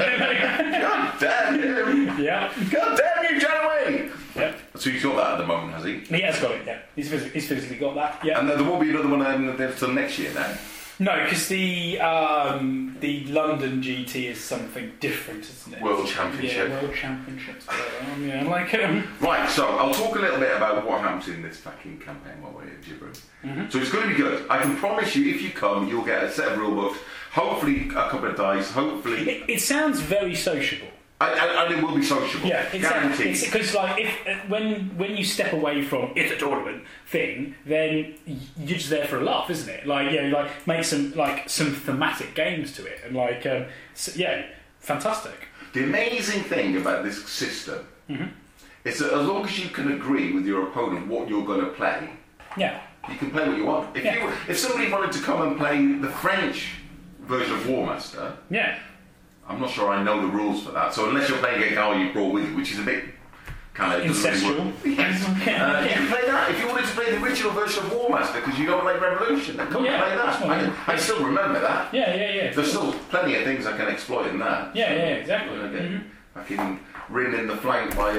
God damn him! Yeah. God damn you, Janaway! Yep. So he's got that at the moment, has he? He has got it. Yeah. He's physically, he's physically got that. Yeah. And there, there won't be another one until next year now. No, because the um, the London G T is something different, isn't it? World Championship. Yeah, World Championships. Um, yeah, like um, Right, so I'll talk a little bit about what happens in this fucking campaign while we're gibbering. Mm-hmm. So it's going to be good. I can promise you, if you come, you'll get a set of rule books, hopefully a couple of dice, hopefully... it, it sounds very sociable. And, and, and it will be sociable. Yeah, guaranteed. because like if uh, when when you step away from it's a tournament thing, then y- you're just there for a laugh, isn't it? Like yeah, like make some like some thematic games to it, and like um, so, yeah, fantastic. The amazing thing about this system Mm-hmm. is that as long as you can agree with your opponent what you're going to play, Yeah, you can play what you want. If Yeah. you if somebody wanted to come and play the French version of War Master, yeah, I'm not sure I know the rules for that. So unless you're playing a guy you brought with you, which is a bit kind of Incestual. Yes. Yeah. Uh, you can play that. If you wanted to play the original version of War Master because you don't like Revolution, then come Yeah, and play that's that. fine. I, can, I still remember that. yeah, yeah, yeah. There's still plenty of things I can exploit in that. Yeah, yeah, exactly. I get Mhm. fucking ridden in the flank by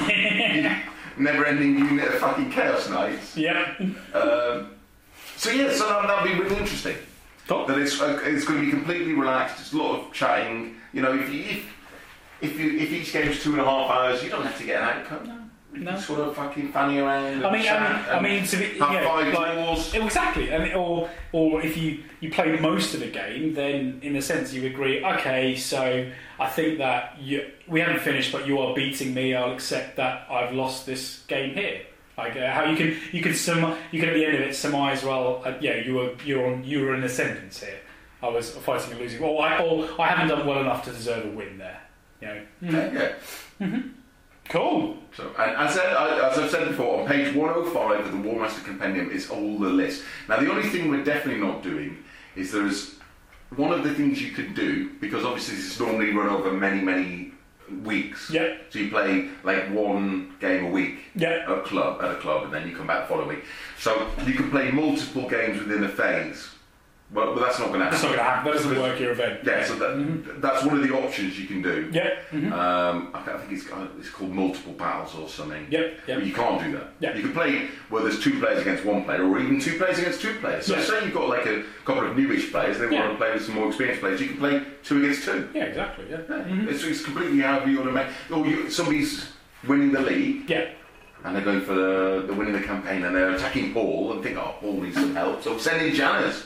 a never-ending unit of fucking Chaos Knights. Yeah. Um, so yeah, so that, that'll be really interesting. Cool. That it's uh, it's going to be completely relaxed. It's a lot of chatting. You know, if you, if if you if each game's two and a half hours, you don't have to get an outcome. No. You No. can sort of fucking fanny around. I mean, and chat I mean, I and mean, to be, have yeah, five like, draws. exactly, and or or if you you play most of the game, then in a sense you agree. Okay, so I think that you we haven't finished, but you are beating me. I'll accept that I've lost this game here. Like uh, how you can you can sum you can at the end of it surmise. Well, uh, yeah, you were you're on you were in ascendance here. I was fighting and losing. Or I or I haven't done well enough to deserve a win there. You know. Yeah, yeah. Cool. So, and as, I, as I've said before, on page one oh five of the War Master Compendium is all the list. Now, the only thing we're definitely not doing is there's one of the things you could do, because obviously this is normally run over many, many weeks. Yeah. So you play like one game a week Yeah. at a club, at a club, and then you come back the following week. So you can play multiple games within a phase. Well, but that's not going to happen. That's not going to happen. That doesn't work your event. Yeah, so that, that's one of the options you can do. Yeah. Mhm. Um, I think it's, it's called multiple battles or something. Yep, yep. But you can't do that. Yeah. You can play where there's two players against one player, or even two players against two players. So Yeah. say you've got like a couple of newish players, they Yeah. want to play with some more experienced players, you can play two against two. Yeah, exactly. Yeah. Yeah. It's, it's completely however you want to make. Or you, somebody's winning the league, Yeah. and they're going for the, they're winning the campaign, and they're attacking Paul, and think, oh, Paul needs some help, so send in Janus.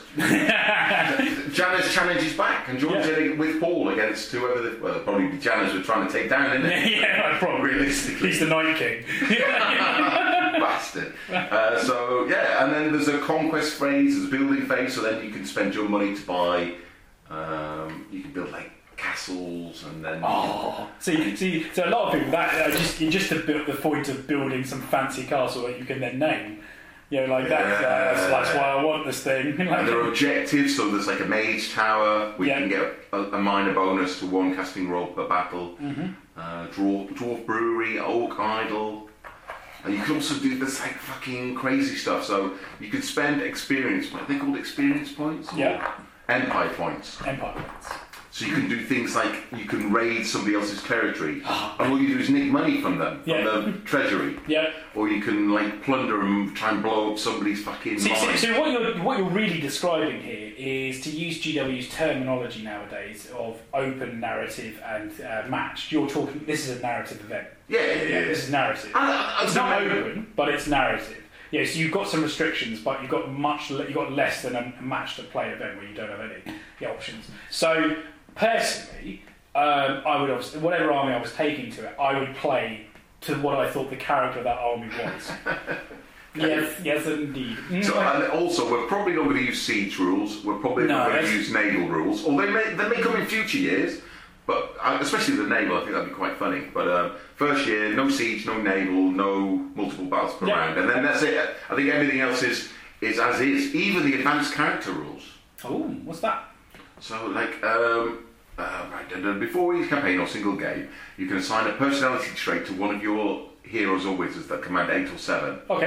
Janus challenges back and joins Yeah. in with Paul against whoever. The, well, it'll probably be Janus we're trying to take down, isn't it? Yeah, I probably. Realistically. He's the Night King. Bastard. Uh, so yeah, and then there's a conquest phase, there's a building phase, so then you can spend your money to buy. Um, you can build like castles, and then. Oh, see, see, so a lot of people that uh, just just to build the point of building some fancy castle that you can then name. You know, like that. Uh, that's, that's why I want this thing. And there are objectives, so there's like a mage tower where Yeah. you can get a, a minor bonus to one casting roll per battle. Mm-hmm. Uh, dwarf, dwarf brewery, oak idol. And you can also do this like fucking crazy stuff. So you could spend experience points. Are they called experience points? Or Yeah. Empire points. Empire points. So you can do things like you can raid somebody else's territory, and all you do is nick money from them, Yeah. from the treasury. Yeah. Or you can like plunder and try and blow up somebody's fucking See, so, mine. so what you're what you're really describing here is to use G W's terminology nowadays of open narrative and uh, matched. You're talking. This is a narrative event. Yeah, yeah, yeah. This is narrative. And, uh, It's so not maybe- open, but it's narrative. Yeah, so you've got some restrictions, but you've got much. le- You've got less than a match to play event where you don't have any the options. So personally, um, I would obviously, whatever army I was taking to it, I would play to what I thought the character of that army was. Yes, yes, indeed. So, and also, we're probably not going to use siege rules. We're probably No, not going to that's- use naval rules. Or they may, they may come in future years, but uh, especially the naval, I think that'd be quite funny. But uh, first year, no siege, no naval, no multiple battles per Yeah. round, and then that's it. I think everything else is is as is. Even the advanced character rules. Oh, what's that? So, like, um, uh, right, and, uh, before each campaign or single game, you can assign a personality trait to one of your heroes or wizards that command eight or seven. Okay.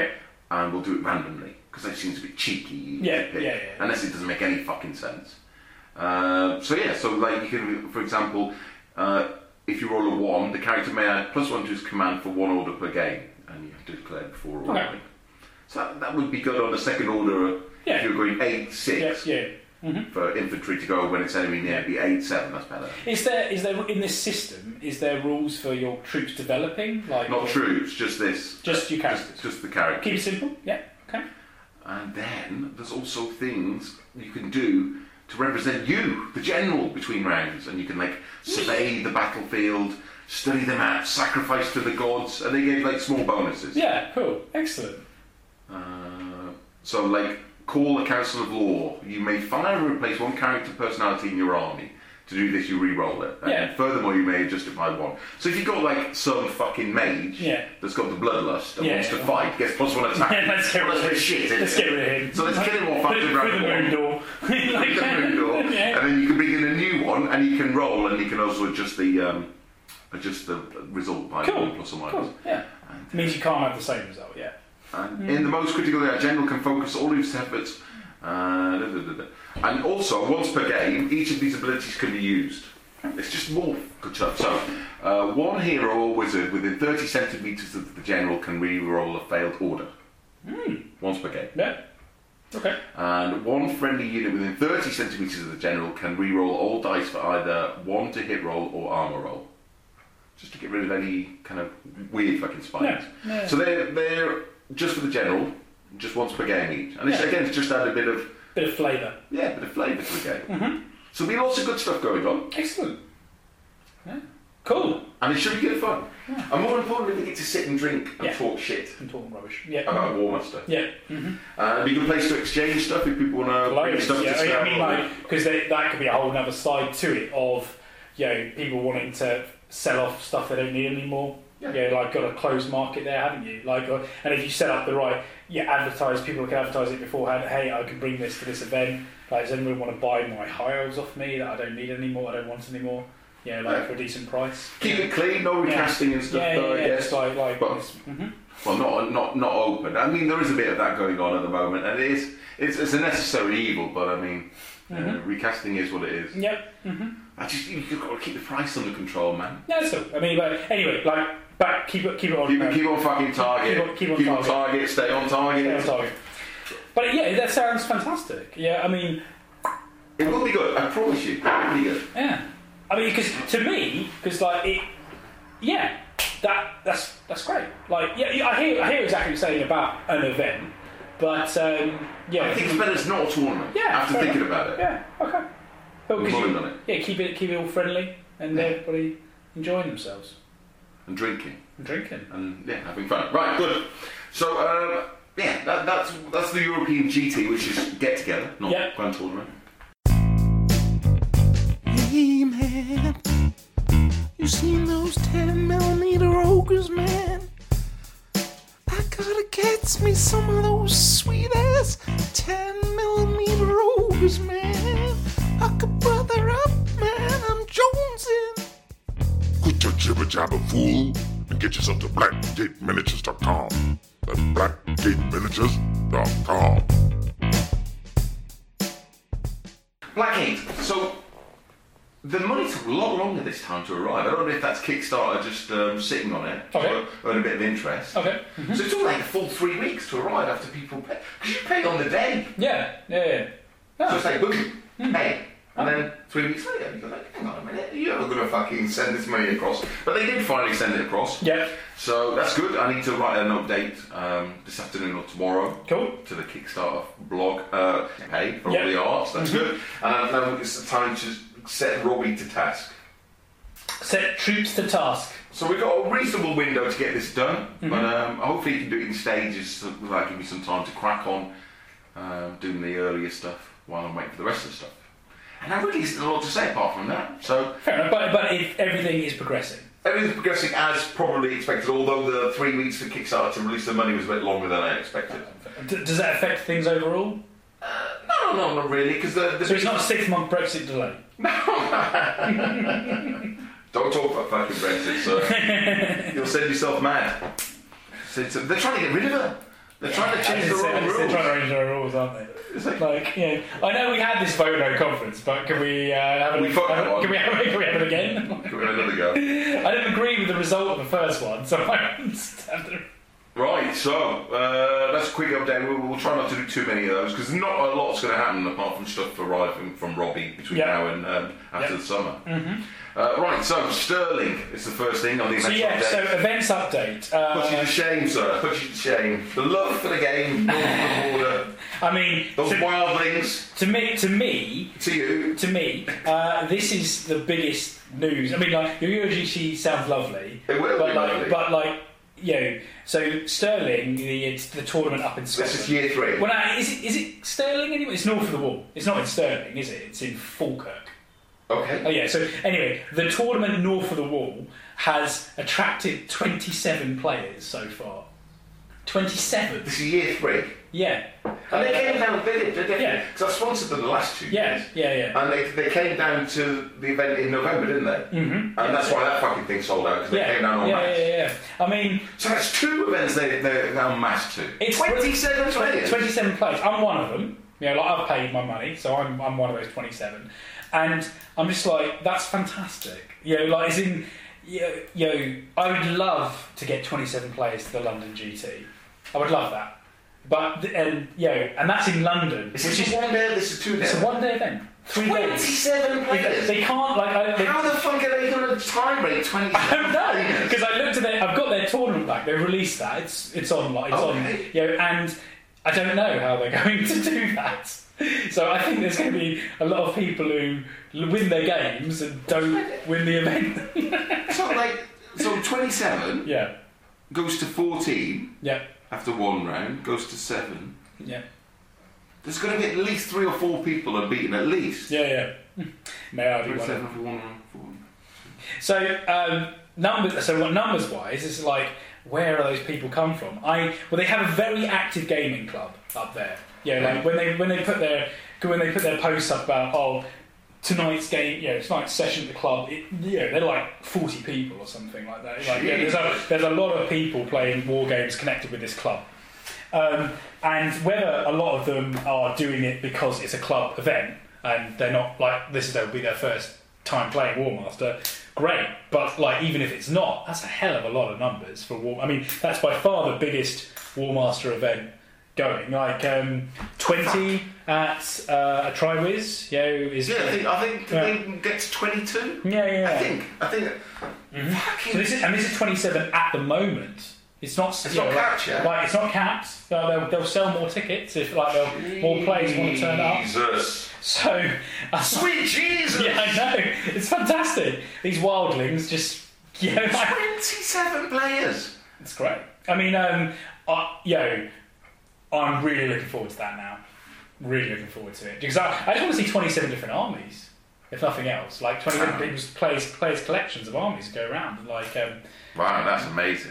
and we'll do it randomly because that seems a bit cheeky. Yeah, to pick, yeah, yeah. Unless it doesn't make any fucking sense. Uh, so yeah, so like you can, for example, uh, if you roll a one, the character may add plus one to his command for one order per game, and you have to declare before rolling. Okay. So that, that would be good on the second order. Yeah. If you're going eight six Yeah, yeah. Mm-hmm. for infantry to go when it's enemy near, it'd be eight seven. That's better. Is there is there in this system? Is there rules for your troops developing? Like Not your- troops, just this. Just your characters. Just, just the character. Keep it simple. Yeah. Okay. And then there's also things you can do to represent you, the general, between rounds, and you can like survey the battlefield, study the map, sacrifice to the gods, and they gave like small bonuses. Yeah. Cool. Excellent. Uh, so like call a council of law. You may fire and replace one character personality in your army. To do this, you re-roll it. And Yeah. furthermore, you may adjust it by one. So if you've got like some fucking mage Yeah. that's got the bloodlust and Yeah. wants to fight, gets plus one attack. Yeah, let's get Well, rid that's of a him. shit, isn't Let's it? get rid of him. So let's kill him off after Through grab the one. moon door. Like the moon door. Yeah. And then you can bring in a new one, and you can roll, and you can also adjust the um, adjust the result by Cool. one plus or minus. Cool. Yeah. It means you can't have the same result. Yeah. And in the most critical, our general can focus all his efforts. Uh, da, da, da, da. And also, once per game, each of these abilities can be used. It's just more good stuff. So, uh, one hero or wizard within thirty centimetres of the general can re-roll a failed order. Mm. Once per game. Yeah. Okay. And one friendly unit within thirty centimetres of the general can re-roll all dice for either one to hit roll or armour roll. Just to get rid of any kind of weird fucking spikes. Yeah. Yeah. So they're, they're just for the general, just once per game each. And it's, Yeah. again, it's just add a bit of, Bit of flavour. yeah, a bit of flavour to the game. Mm-hmm. So there'll be lots of good stuff going on. Excellent. Yeah. Cool. And it should be good fun. And more importantly, we get to sit and drink and Yeah. talk shit I'm talking rubbish. Yeah. about Warmaster. Yeah. Mm-hmm. Uh, it'd be a good place to exchange stuff if people want to bring Loads, stuff yeah. to I mean- sell. I mean, like, because that could be a whole other side to it of, you know, people wanting to sell off stuff they don't need anymore. Yeah. Yeah, like got a closed market there, haven't you? Like, uh, and if you set up the right, yeah, advertise, people can advertise it beforehand. Hey, I can bring this to this event. Like, does anyone want to buy my high elves off me that I don't need anymore? I don't want anymore. Yeah, like Yeah. for a decent price. Keep it clean, no recasting and stuff. Yeah, though, yeah, I yeah. guess. Just like, like, But- mm-hmm. Well, not not not open. I mean, there is a bit of that going on at the moment, and it is it's, it's a necessary evil. But I mean, uh, Mhm. recasting is what it is. Yep. Mm-hmm. I just you've got to keep the price under control, man. Yeah, so I mean, but anyway, like, back, keep it, keep it on. Keep, um, keep on fucking target. keep on- keep on target. Stay on target. stay on target. But yeah, that sounds fantastic. Yeah, I mean, It will be good. I promise you. It will be good. yeah. I mean, because to me, because like it, yeah, that that's that's great. Like, yeah, yeah, I hear I hear exactly what you're saying about an event, but um, yeah, I think it's better it's not a tournament. Yeah, After fair thinking enough. about it. Yeah, okay. But We're 'cause mulling you- on it. Yeah, keep it keep it all friendly and everybody enjoying themselves And drinking. and drinking. And yeah, having fun. Right, good. So um, yeah, that, that's that's the European G T, which is get together, not Yeah. grand tournament. Hey man, you seen those ten millimeter ogres, man? I gotta get me some of those sweet ass ten millimeter ogres, man. Hook a brother up, man. I'm jonesing. Quit your jibber jabber, fool, and get yourself to black gate miniatures dot com. That's black gate miniatures dot com. Blackgate. So the money took a lot longer this time to arrive. I don't know if that's Kickstarter just um, sitting on it, Okay. to earn a bit of interest. Okay. So it took like a full three weeks to arrive after people pay. Because you pay on the day. Yeah, yeah, yeah. No, So it's like, boom, Hmm. pay. And then three weeks later, you're like, hang on a minute, you're not going to fucking send this money across. But they did finally send it across. yeah, So that's good. I need to write an update um, this afternoon or tomorrow cool. to the Kickstarter blog. Uh, pay for Yeah. all the art. That's good. And now it's time to set Robbie to task. Set troops to task. So we've got a reasonable window to get this done, Mm-hmm. but um, hopefully you can do it in stages so that'll give me some time to crack on um, doing the earlier stuff while I'm waiting for the rest of the stuff. And there really isn't a lot to say apart from that. So Fair enough, but, but if everything is progressing. everything's progressing as probably expected, although the three weeks for Kickstarter to release the money was a bit longer than I expected. D- does that affect things overall? Uh, no, no, not really, because the, the So it's not a six-month Brexit delay. Don't talk about fucking Brexit, sir. You'll send yourself mad. So it's- they're trying to get rid of her. They're trying to change the They're wrong trying rules. to change the rules, aren't they? Like, you know, I know we had this vote no conference, but can we uh, have it? We fucked that one. Can we have it? Can we have it again? Give it another go. I didn't agree with the result of the first one, so I understand. The... Right, so uh, that's a quick update. We'll, we'll try not to do too many of those because not a lot's going to happen apart from stuff arriving from Robbie between Yep. now and um, after Yep. the summer. Mm-hmm. Uh, right, so Sterling is the first thing on the So events yeah, update. so events update. Puts you Uh, to shame, sir. Puts you to shame. The love for the game, north of the border, I mean, those to, wildlings. to me, to me, To you, to me, uh, this is the biggest news. I mean, like your U R G C sounds lovely, It will but be like, lovely. but like, you know, so Stirling, the it's the tournament up in Scotland. this is year three. Well, now, is it is it Stirling anyway? It's north of the wall. It's not in Stirling, is it? It's in Falkirk. Okay. Oh yeah. So anyway, the tournament north of the wall has attracted twenty-seven players so far. twenty-seven. This is year three. Yeah. And they came down, they did, they did. Yeah. Because I sponsored them the last two Yeah. years. Yeah. Yeah. And they, they came down to the event in November, didn't they? Mm-hmm. And that's why that fucking thing sold out, because they Yeah. came down en Yeah, masse. yeah, yeah, yeah. I mean, So that's two events they, they're en masse to. It's twenty-seven players. twenty-seven players. I'm one of them. You know, like I've paid my money, so I'm I'm one of those twenty-seven. And I'm just like, that's fantastic. You know, like as in, you know, you know, I would love to get twenty-seven players to the London G T. I would love that. But and you know, and that's in London, Is which this is one day, this is two days. it's a one-day event. Three days. twenty-seven They, players. they can't like. I, they, How the fuck are they going to time rate twenty-seven I don't know players? because I looked at their. I've got their tournament back. They've released that. It's it's on. Like, it's Okay. on. You know, and I don't know how they're going to do that. So I think there's going to be a lot of people who win their games and don't win the event. So like, so twenty-seven yeah, goes to fourteen yeah, after one round, goes to seven. yeah, There's going to be at least three or four people unbeaten, at least. yeah, yeah. May I be one of twenty-seven them. for one round, four. So um, numbers. So what numbers wise, it's like where are those people come from? I well, they have a very active gaming club up there. Yeah, like when they when they put their when they put their posts up about oh tonight's game, you know, tonight's session at the club. It, you know, they're like forty people or something like that. Like, yeah, there's a there's a lot of people playing war games connected with this club. Um, and whether a lot of them are doing it because it's a club event and they're not like this, they'll be their first time playing War Master. Great, but like even if it's not, that's a hell of a lot of numbers for War. I mean, that's by far the biggest War Master event going. Like um, twenty at uh, a Triwiz, you know, is Yeah, I think I think Yeah. they can get to twenty-two. yeah, yeah. I think I think. So Fucking. this is and this is twenty-seven at the moment. It's not. It's you not know, capped like, yet. like it's not capped. Uh, they'll, they'll sell more tickets if like they'll, more players want to turn up. Jesus. So, uh, Sweet Jesus. yeah, I know it's fantastic. These wildlings just, you know, like, twenty-seven players. it's great. I mean, um, I, yo, I'm really looking forward to that now. Really looking forward to it because I, I just want to see twenty-seven different armies, if nothing else. Like twenty-seven people's players, players collections of armies go around and like, um, Wow, that's amazing.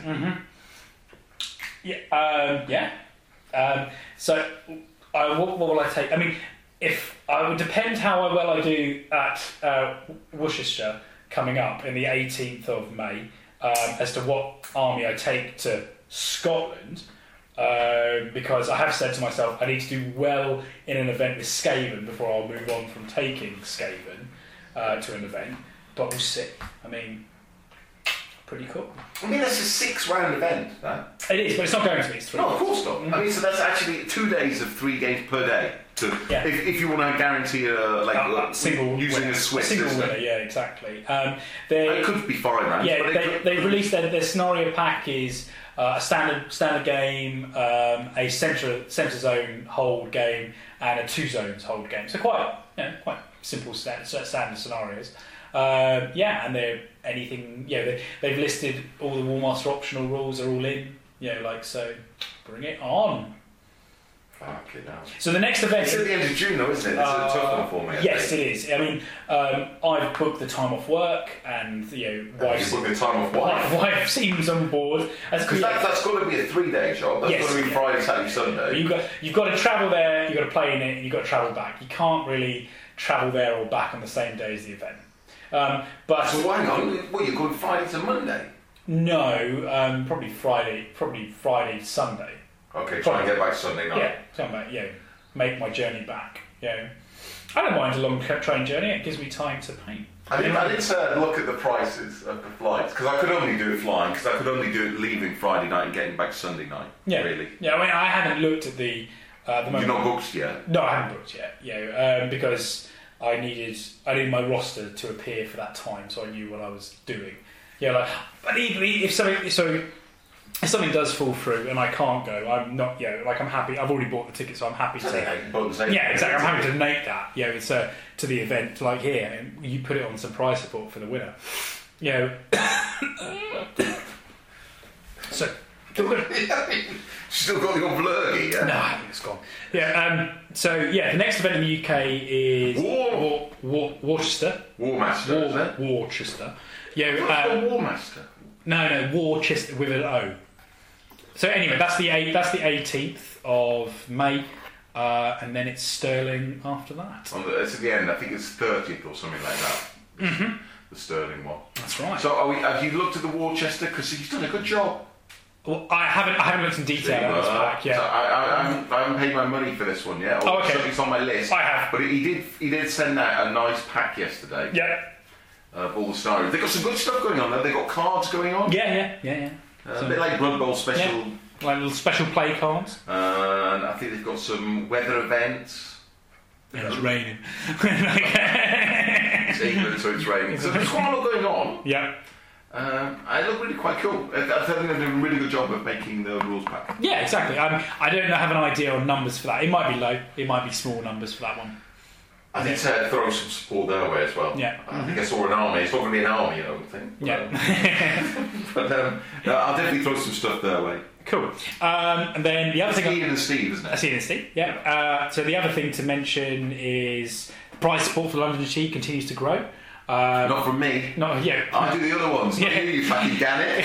yeah, um, yeah. Um, so, I, what, what will I take? I mean, if I would depend how well I do at uh, Worcestershire coming up in the eighteenth of May um, as to what army I take to Scotland. Uh, because I have said to myself I need to do well in an event with Skaven before I'll move on from taking Skaven uh, to an event. But we'll see. I mean, pretty cool. I mean, that's a six-round event. That. It is, but it's not going to be. It's three. No, of course not. I mean, so that's actually two days of three games per day. To, Yeah. if, if you want to guarantee a like Uh, a, single using winner. a Swiss single system. winner, yeah, exactly. Um, they, It could be five rounds. yeah, but it they, could, they released their, their scenario pack is uh, a standard standard game, um, a centre centre zone hold game, and a two zones hold game. So quite, you know, quite simple standard, standard scenarios. Um, yeah, and they're anything. Yeah, they, they've listed all the War Master optional rules are all in. You know, like so, bring it on. Fucking hell. So the next event. It's at the end of June, though, isn't it? It's a tough one for me. I Yes, think. it is. I mean, um, I've booked the time off work, and you know, You wife, book the time off wife, wife. wife seems on board. Because that, that's got to be a three-day job. That's Yes, got to be yeah. Friday, Saturday, Sunday. You've got you've got to travel there, you've got to play in it, and you've got to travel back. You can't really travel there or back on the same day as the event. Um, but So hang on, well, you're going Friday to Monday. no, um, probably Friday, probably Friday to Sunday. Okay, try and get back Sunday night. Yeah, try and make, you know, make my journey back. You know, I don't mind a long train journey. It gives me time to paint. I did, I did uh, look at the prices of the flights because I could only do it flying because I could only do it leaving Friday night and getting back Sunday night. Yeah, really. Yeah, I mean, I haven't looked at the uh, the moment. You're not booked yet. No, I haven't booked yet. Yeah, um, because I needed I needed my roster to appear for that time, so I knew what I was doing. Yeah, like, but even if something so if something does fall through and I can't go, I'm not. Yeah, like I'm happy. I've already bought the ticket, so I'm happy to. Yeah, exactly. I'm happy to donate that. Yeah, it's uh, to the event. Like here, and you put it on some prize support for the winner. You know. So. Still got your blurgy, yeah? No, I think it's gone. Yeah. Um, so yeah, the next event in the U K is War, War, War Worcester. Warmaster, is it? War, Worcester. Yeah. What's Um, the Warmaster? no, no, Worcester with an O. So anyway, that's the eight, that's the eighteenth of May, uh, and then it's Stirling after that. On the, it's at the end. I think it's thirtieth or something like that. Mm-hmm. The Stirling one. That's right. So are we, have you looked at the Worcester? Because he's done a good job. Well, I haven't, I haven't looked in detail at this pack yet. So I, I, I, haven't, I haven't paid my money for this one yet. Oh, okay. It's on my list. I have. But he did, he did send out a nice pack yesterday. Yeah. Of all the scenarios. They've got some good stuff going on there. They've got cards going on. Yeah, yeah, yeah, yeah. Uh, So- a bit like Blood Bowl special. Yeah. Like little special play cards. Uh, and I think they've got some weather events. Yeah, it's raining. It's England, so it's raining. So there's quite a lot going on. Yeah. Um, I look really quite cool. I, I think they're doing a really good job of making the rules pack. Yeah, exactly. Um, I don't have an idea on numbers for that. It might be low. It might be small numbers for that one. I did uh, throw some support their way as well. Yeah. I think I saw an army. It's not going to be an army, I don't think. But, Yeah. um, but um, no, I'll definitely throw some stuff their way. Cool. Um, and then the other thing. Ian and Steve, isn't I it? see it, Steve. Yeah. Uh, so the other thing to mention is the prize support for London Achieve continues to grow. Um, Not from me. not yeah. I do the other ones. Not Yeah. you, you fucking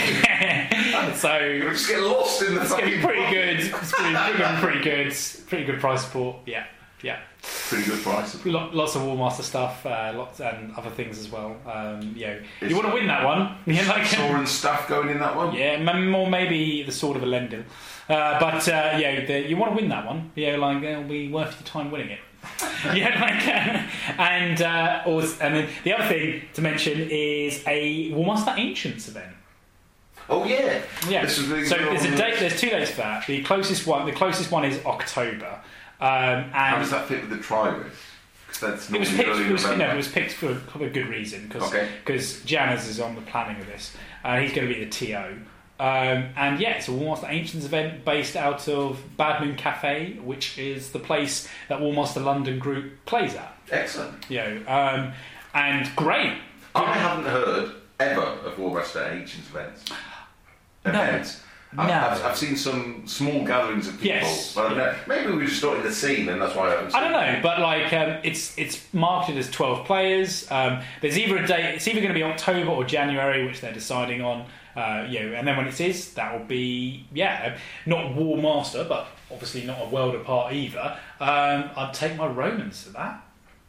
gannet. So You just get lost in the it's going to fucking. be pretty good. It's pretty, pretty, pretty good. Pretty good prize support. Yeah. Yeah. Pretty good price. Lo- Lots of Warmaster stuff, uh, lots and other things as well. Um, you know, Is you want to win that one? Yeah, like Soren stuff going in that one. yeah, m- or maybe the Sword of Elendil. Uh, but uh, yeah, the, you want to win that one. Yeah, like it'll be worth your time winning it. yeah, like, uh, and uh, also, and then the other thing to mention is a Warmaster Ancients event. Oh yeah. Yeah. This is really so good there's a on- date. There's two dates for that. The closest one. The closest one is October. Um, and How does that fit with the tri-race? Because that's It was normally picked. early It was, November. no, it was picked for, for a good reason because Okay. Janus is on the planning of this. Uh, he's going to be the T O. Um, and yeah, it's a Warmaster Ancients event based out of Bad Moon Cafe, which is the place that Warmaster London Group plays at. Excellent. You know, um, and great. I haven't heard ever of Warmaster Ancients events. No. Events. I've, No. I've, I've seen some small gatherings of people, Yes. but I've never- maybe we just started the scene, and that's why I haven't. I Seen don't it. know, but like um, it's it's marketed as twelve players. Um, there's either a date. It's either going to be October or January, which they're deciding on. Uh, you know, and then when it is, that will be yeah, not War Master, but obviously not a world apart either. Um, I'd take my Romans to that.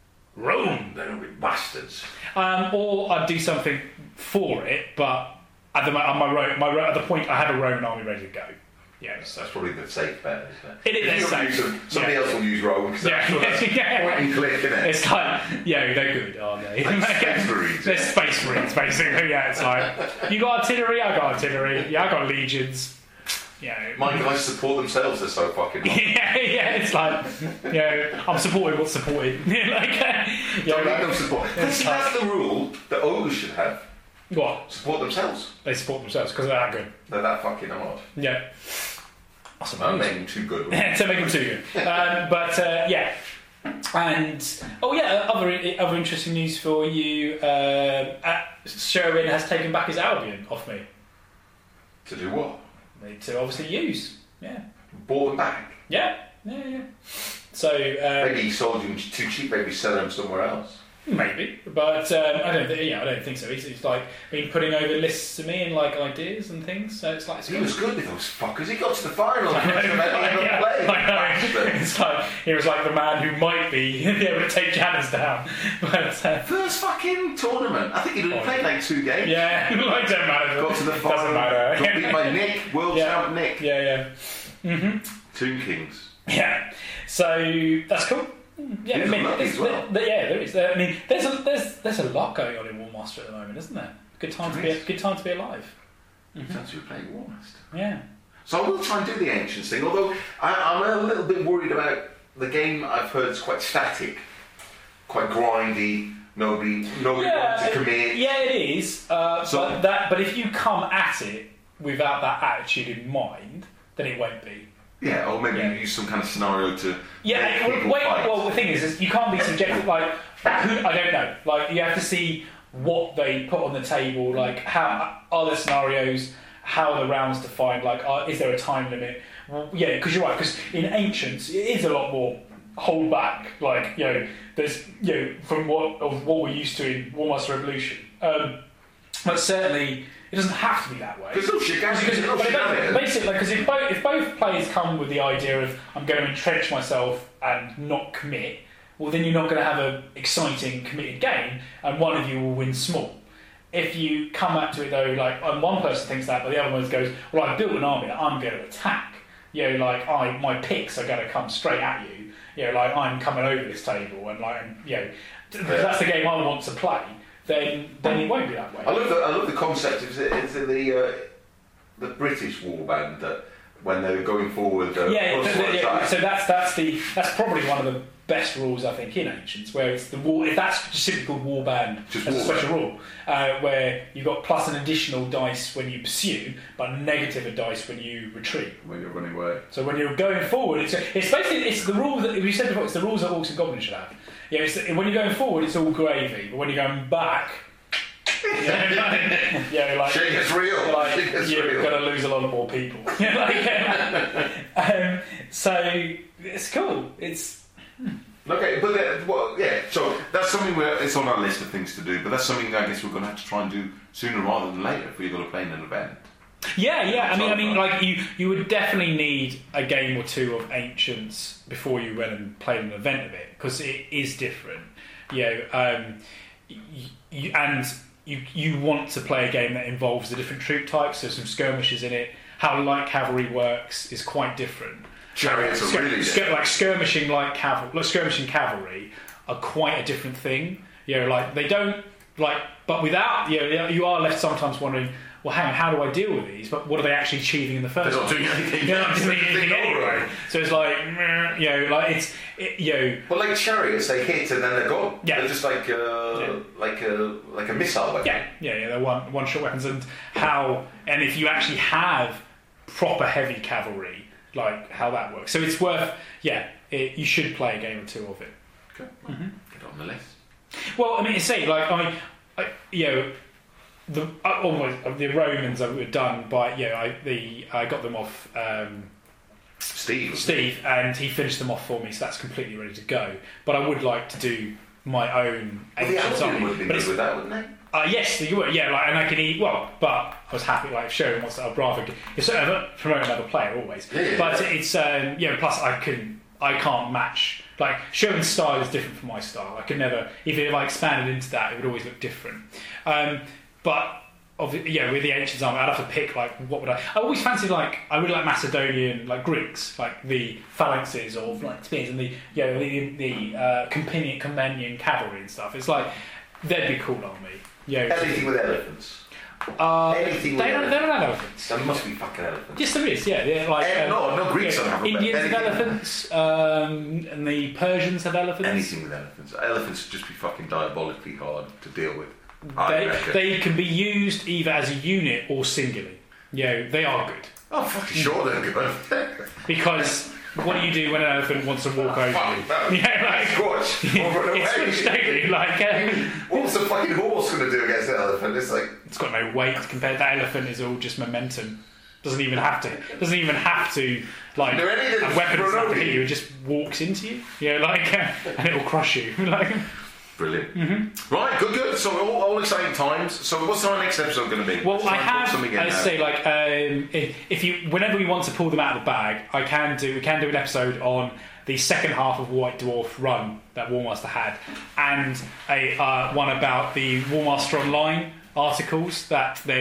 Rome, they're gonna be bastards. Um, or I'd do something for it, but at the mo- on my Ro- my Ro- at the point I have a Roman army ready to go. Yeah, so That's probably the safe bet, isn't It it? is If you safe. use them, somebody Yeah. else will use Rome. Because Yeah. that's Yeah. point and click, isn't it? it's like yeah, they're good, aren't they? Like Space Marines. They're space marines, basically. Yeah, it's like you got artillery, I got artillery. Yeah, I got legions. Yeah, My guys support themselves, they're so fucking hot. yeah, yeah. It's like you know, I'm supporting what's supported. like, uh, yeah, Don't need like, no support. It's See, like- that's the rule that ogres should have. what? Support themselves. They support themselves because they're that good. They're that fucking hard. Yeah, I I'm suppose. making too good. to make them too good. Um, but uh, yeah, and oh yeah, other other interesting news for you. Um, uh, Sherwin has taken back his Albion off me To do what? to obviously use. Yeah, Bought them back. yeah, yeah, yeah. So um, Maybe he sold them too cheap, maybe sell them somewhere else. maybe, but um, I don't. Think, yeah, I don't think so. He's, he's like been putting over lists to me and like ideas and things. So it's like it's He was good with those fuckers. He got to the final. I He know, was never yeah, played. I know. Bastard. It's like he was like the man who might be able to take Janus down, but uh, First fucking tournament. I think he'd only Oh, played like two games. yeah, like don't matter. Got to the Doesn't final. matter. Got beat by Nick, world Yeah. champ Nick. Yeah, yeah. Mm-hmm. Tomb Kings. Yeah. So that's cool. Yeah, These I mean, are lovely there's- as well. there- yeah, there is. There, I mean, there's a there's there's a lot going on in Warmaster at the moment, isn't there? Good time to be There is. good time to be alive. Since we playing Warmaster. Yeah. So I will try and do the Ancients thing, although I, I'm a little bit worried about the game. I've heard is quite static, quite grindy. Nobody, nobody wants to commit. Yeah, it is. Uh, So- but that, but if you come at it without that attitude in mind, then it won't be. Yeah, or maybe Yeah. you use some kind of scenario to Yeah, make well, people wait, fight. well, the thing is, is you can't be subjective. Like, who, I don't know. Like, you have to see what they put on the table. Like, how are there scenarios? How are the rounds defined? Like, are, is there a time limit? Well, yeah, because you're right. Because in Ancients, it is a lot more hold back. Like, you know, there's you know from what of what we're used to in Warmaster Revolution. Um, but certainly, it doesn't have to be that way. Because no shit, guys, Because- no but shit out if- there. basically, because if both if both players come with the idea of I'm going to entrench myself and not commit, well then you're not going to have an exciting committed game, and one of you will win small. If you come back to it though, like and one person thinks that, but the other one goes, well, I've built an army that I'm going to attack. You know, like I my picks are going to come straight at you. You know, like I'm coming over this table, and like you know, if that's the game I want to play. Then, then it won't be that way. I love the I love the concept. It's, it's the uh, the British warband that when they were going forward. Uh, Yeah, all th- sorts th- of yeah, time. so that's that's the that's probably one of the best rules I think in Ancients, where it's the war. If that's just simply called warband, Just as a warband. special rule, uh, where you've got plus an additional dice when you pursue, but negative a dice when you retreat. when you're running away. So when you're going forward, it's it's basically it's the rule that we said before. It's the rules that orcs and goblins should have. Yeah, it's, when you're going forward, it's all gravy, but when you're going back. Yeah, like, yeah, like, Shit gets real. like Shit gets you're real. going to lose a lot more people. Yeah, like, um, so it's cool. It's Okay, but uh, well, yeah. So that's something where it's on our list of things to do. But that's something I guess we're going to have to try and do sooner rather than later if we're going to play in an event. yeah, yeah. I mean, I mean, So- like you, you would definitely need a game or two of Ancients before you went and played an event of it because it is different. You know, um, y- you, and you you want to play a game that involves the different troop types. There's some skirmishes in it. How light cavalry works is quite different. Chariots are Skir- really skir- different. like skirmishing like cavalry, like skirmishing cavalry are quite a different thing. You know, like they don't like, but without you know, you are left sometimes wondering, well, hang on, how do I deal with these? But what are they actually achieving in the first? They're not doing anything. They're not doing They're anything not anyway. right. So it's like, meh, you know, like it's, it, you know, Well, like chariots, they hit and then they're gone. Yeah. They're just like uh, Yeah. like a like a missile weapon. yeah, yeah, yeah, they're one one shot weapons, and how, and if you actually have proper heavy cavalry, like how that works. So it's worth, yeah, it, you should play a game or two of it. Okay. Get on the list. Well, I mean, it's say like I, I you know, the uh, almost the Romans were done by you know I the I got them off um, Steve. Steve and he finished them off for me, so that's completely ready to go. But I would like to do my own Well, the ancient Albion army. would be But good it's, with that, wouldn't they? uh, yes, you would, yeah, like, and I can eat well. But I was happy, like if Sherwin wants to, I'd rather you sort of promote another player always. Yeah, yeah, but yeah. it's um, yeah. Plus, I couldn't, I can't match. Like Sherwin's style is different from my style. I could never, even if I expanded into that, it would always look different. Um, but of yeah, with the Ancients army, I'd have to pick like what would I? I always fancied like I really like Macedonian like Greeks, like the phalanxes of like spears and the you know the the uh, companion companion cavalry and stuff. It's like they'd be cool army. Yeah, Anything with elephants. uh, they anything don't. with They don't have elephants. There must be fucking elephants. Yes, there is. Yeah, they're like Eh, um, no, no Greeks yeah, don't have Indians have anything. elephants, um, and the Persians have elephants. Anything with elephants. Elephants would just be fucking diabolically hard to deal with. I They, reckon. they can be used either as a unit or singly. Yeah, they are good Oh, fucking sure they're good. because what do you do when an elephant wants to walk over you? Fuck, no. Yeah, like Squash. Over and it's away. switched, don't you? Like uh, What's the fucking horse going to do against an elephant? It's like, it's got no weight compared. That elephant is all just momentum. Doesn't even have to. Doesn't even have to like No, anything a weapon thrown to over hit you. you. It just walks into you. Yeah, like uh, and it will crush you. Like. brilliant. Mm-hmm. Right, good, good. So all, all exciting times. So what's our next episode going to be? Well, Let's I try and put have, something in I now. say, like, um, if, if you, whenever we want to pull them out of the bag, I can do, we can do an episode on the second half of White Dwarf run that Warmaster had, and a uh, one about the Warmaster Online articles that then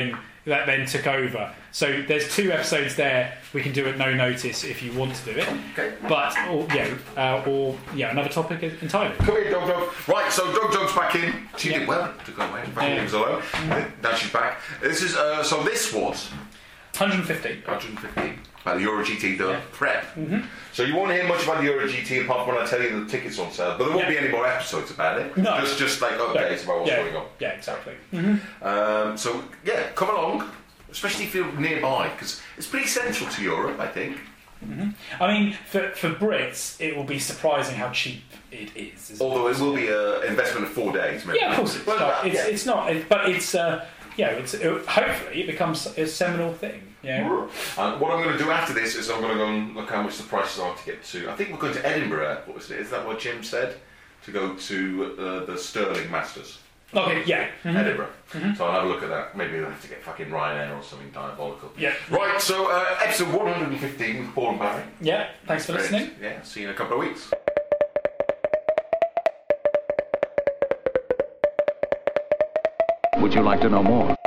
that then took over. So there's two episodes there we can do at no notice if you want to do it. Okay. But or yeah, uh, or yeah, another topic entirely. Come here, Dog Dog. Right, so Dog Dog's back in. She Yeah. did well to go away. In fact, Yeah. he was alone. Now she's back. This is uh, so. This was one hundred fifty. one hundred fifteen. About the Euro G T, the Yeah. prep. Mm-hmm. So you won't hear much about the Euro G T apart from when I tell you the tickets on sale. But there won't Yeah. be any more episodes about it. No. Just, just like updates about what's yeah. going on. Yeah, exactly. Um, so yeah, come along, especially if you're nearby, because it's pretty central to Europe, I think. I mean, for for Brits, it will be surprising how cheap it is. isn't it? Although it will be an investment of four days. Maybe. Yeah, of course it's But, not. uh, It's, yeah. it's not. It, but it's uh, yeah. It's it, hopefully it becomes a seminal thing. Yeah. Uh, what I'm going to do after this is I'm going to go and look how much the prices are to get to. I think we're going to Edinburgh Airport, isn't it? Is that what Jim said? To go to uh, the Stirling Masters. Okay. Yeah. Mhm. Edinburgh. So I'll have a look at that. Maybe we'll have to get fucking Ryanair or something diabolical. Yeah. Right, so uh, episode one hundred fifteen with Paul and Barry. Yeah. Thanks for Great. listening. Yeah, see you in a couple of weeks. Would you like to know more?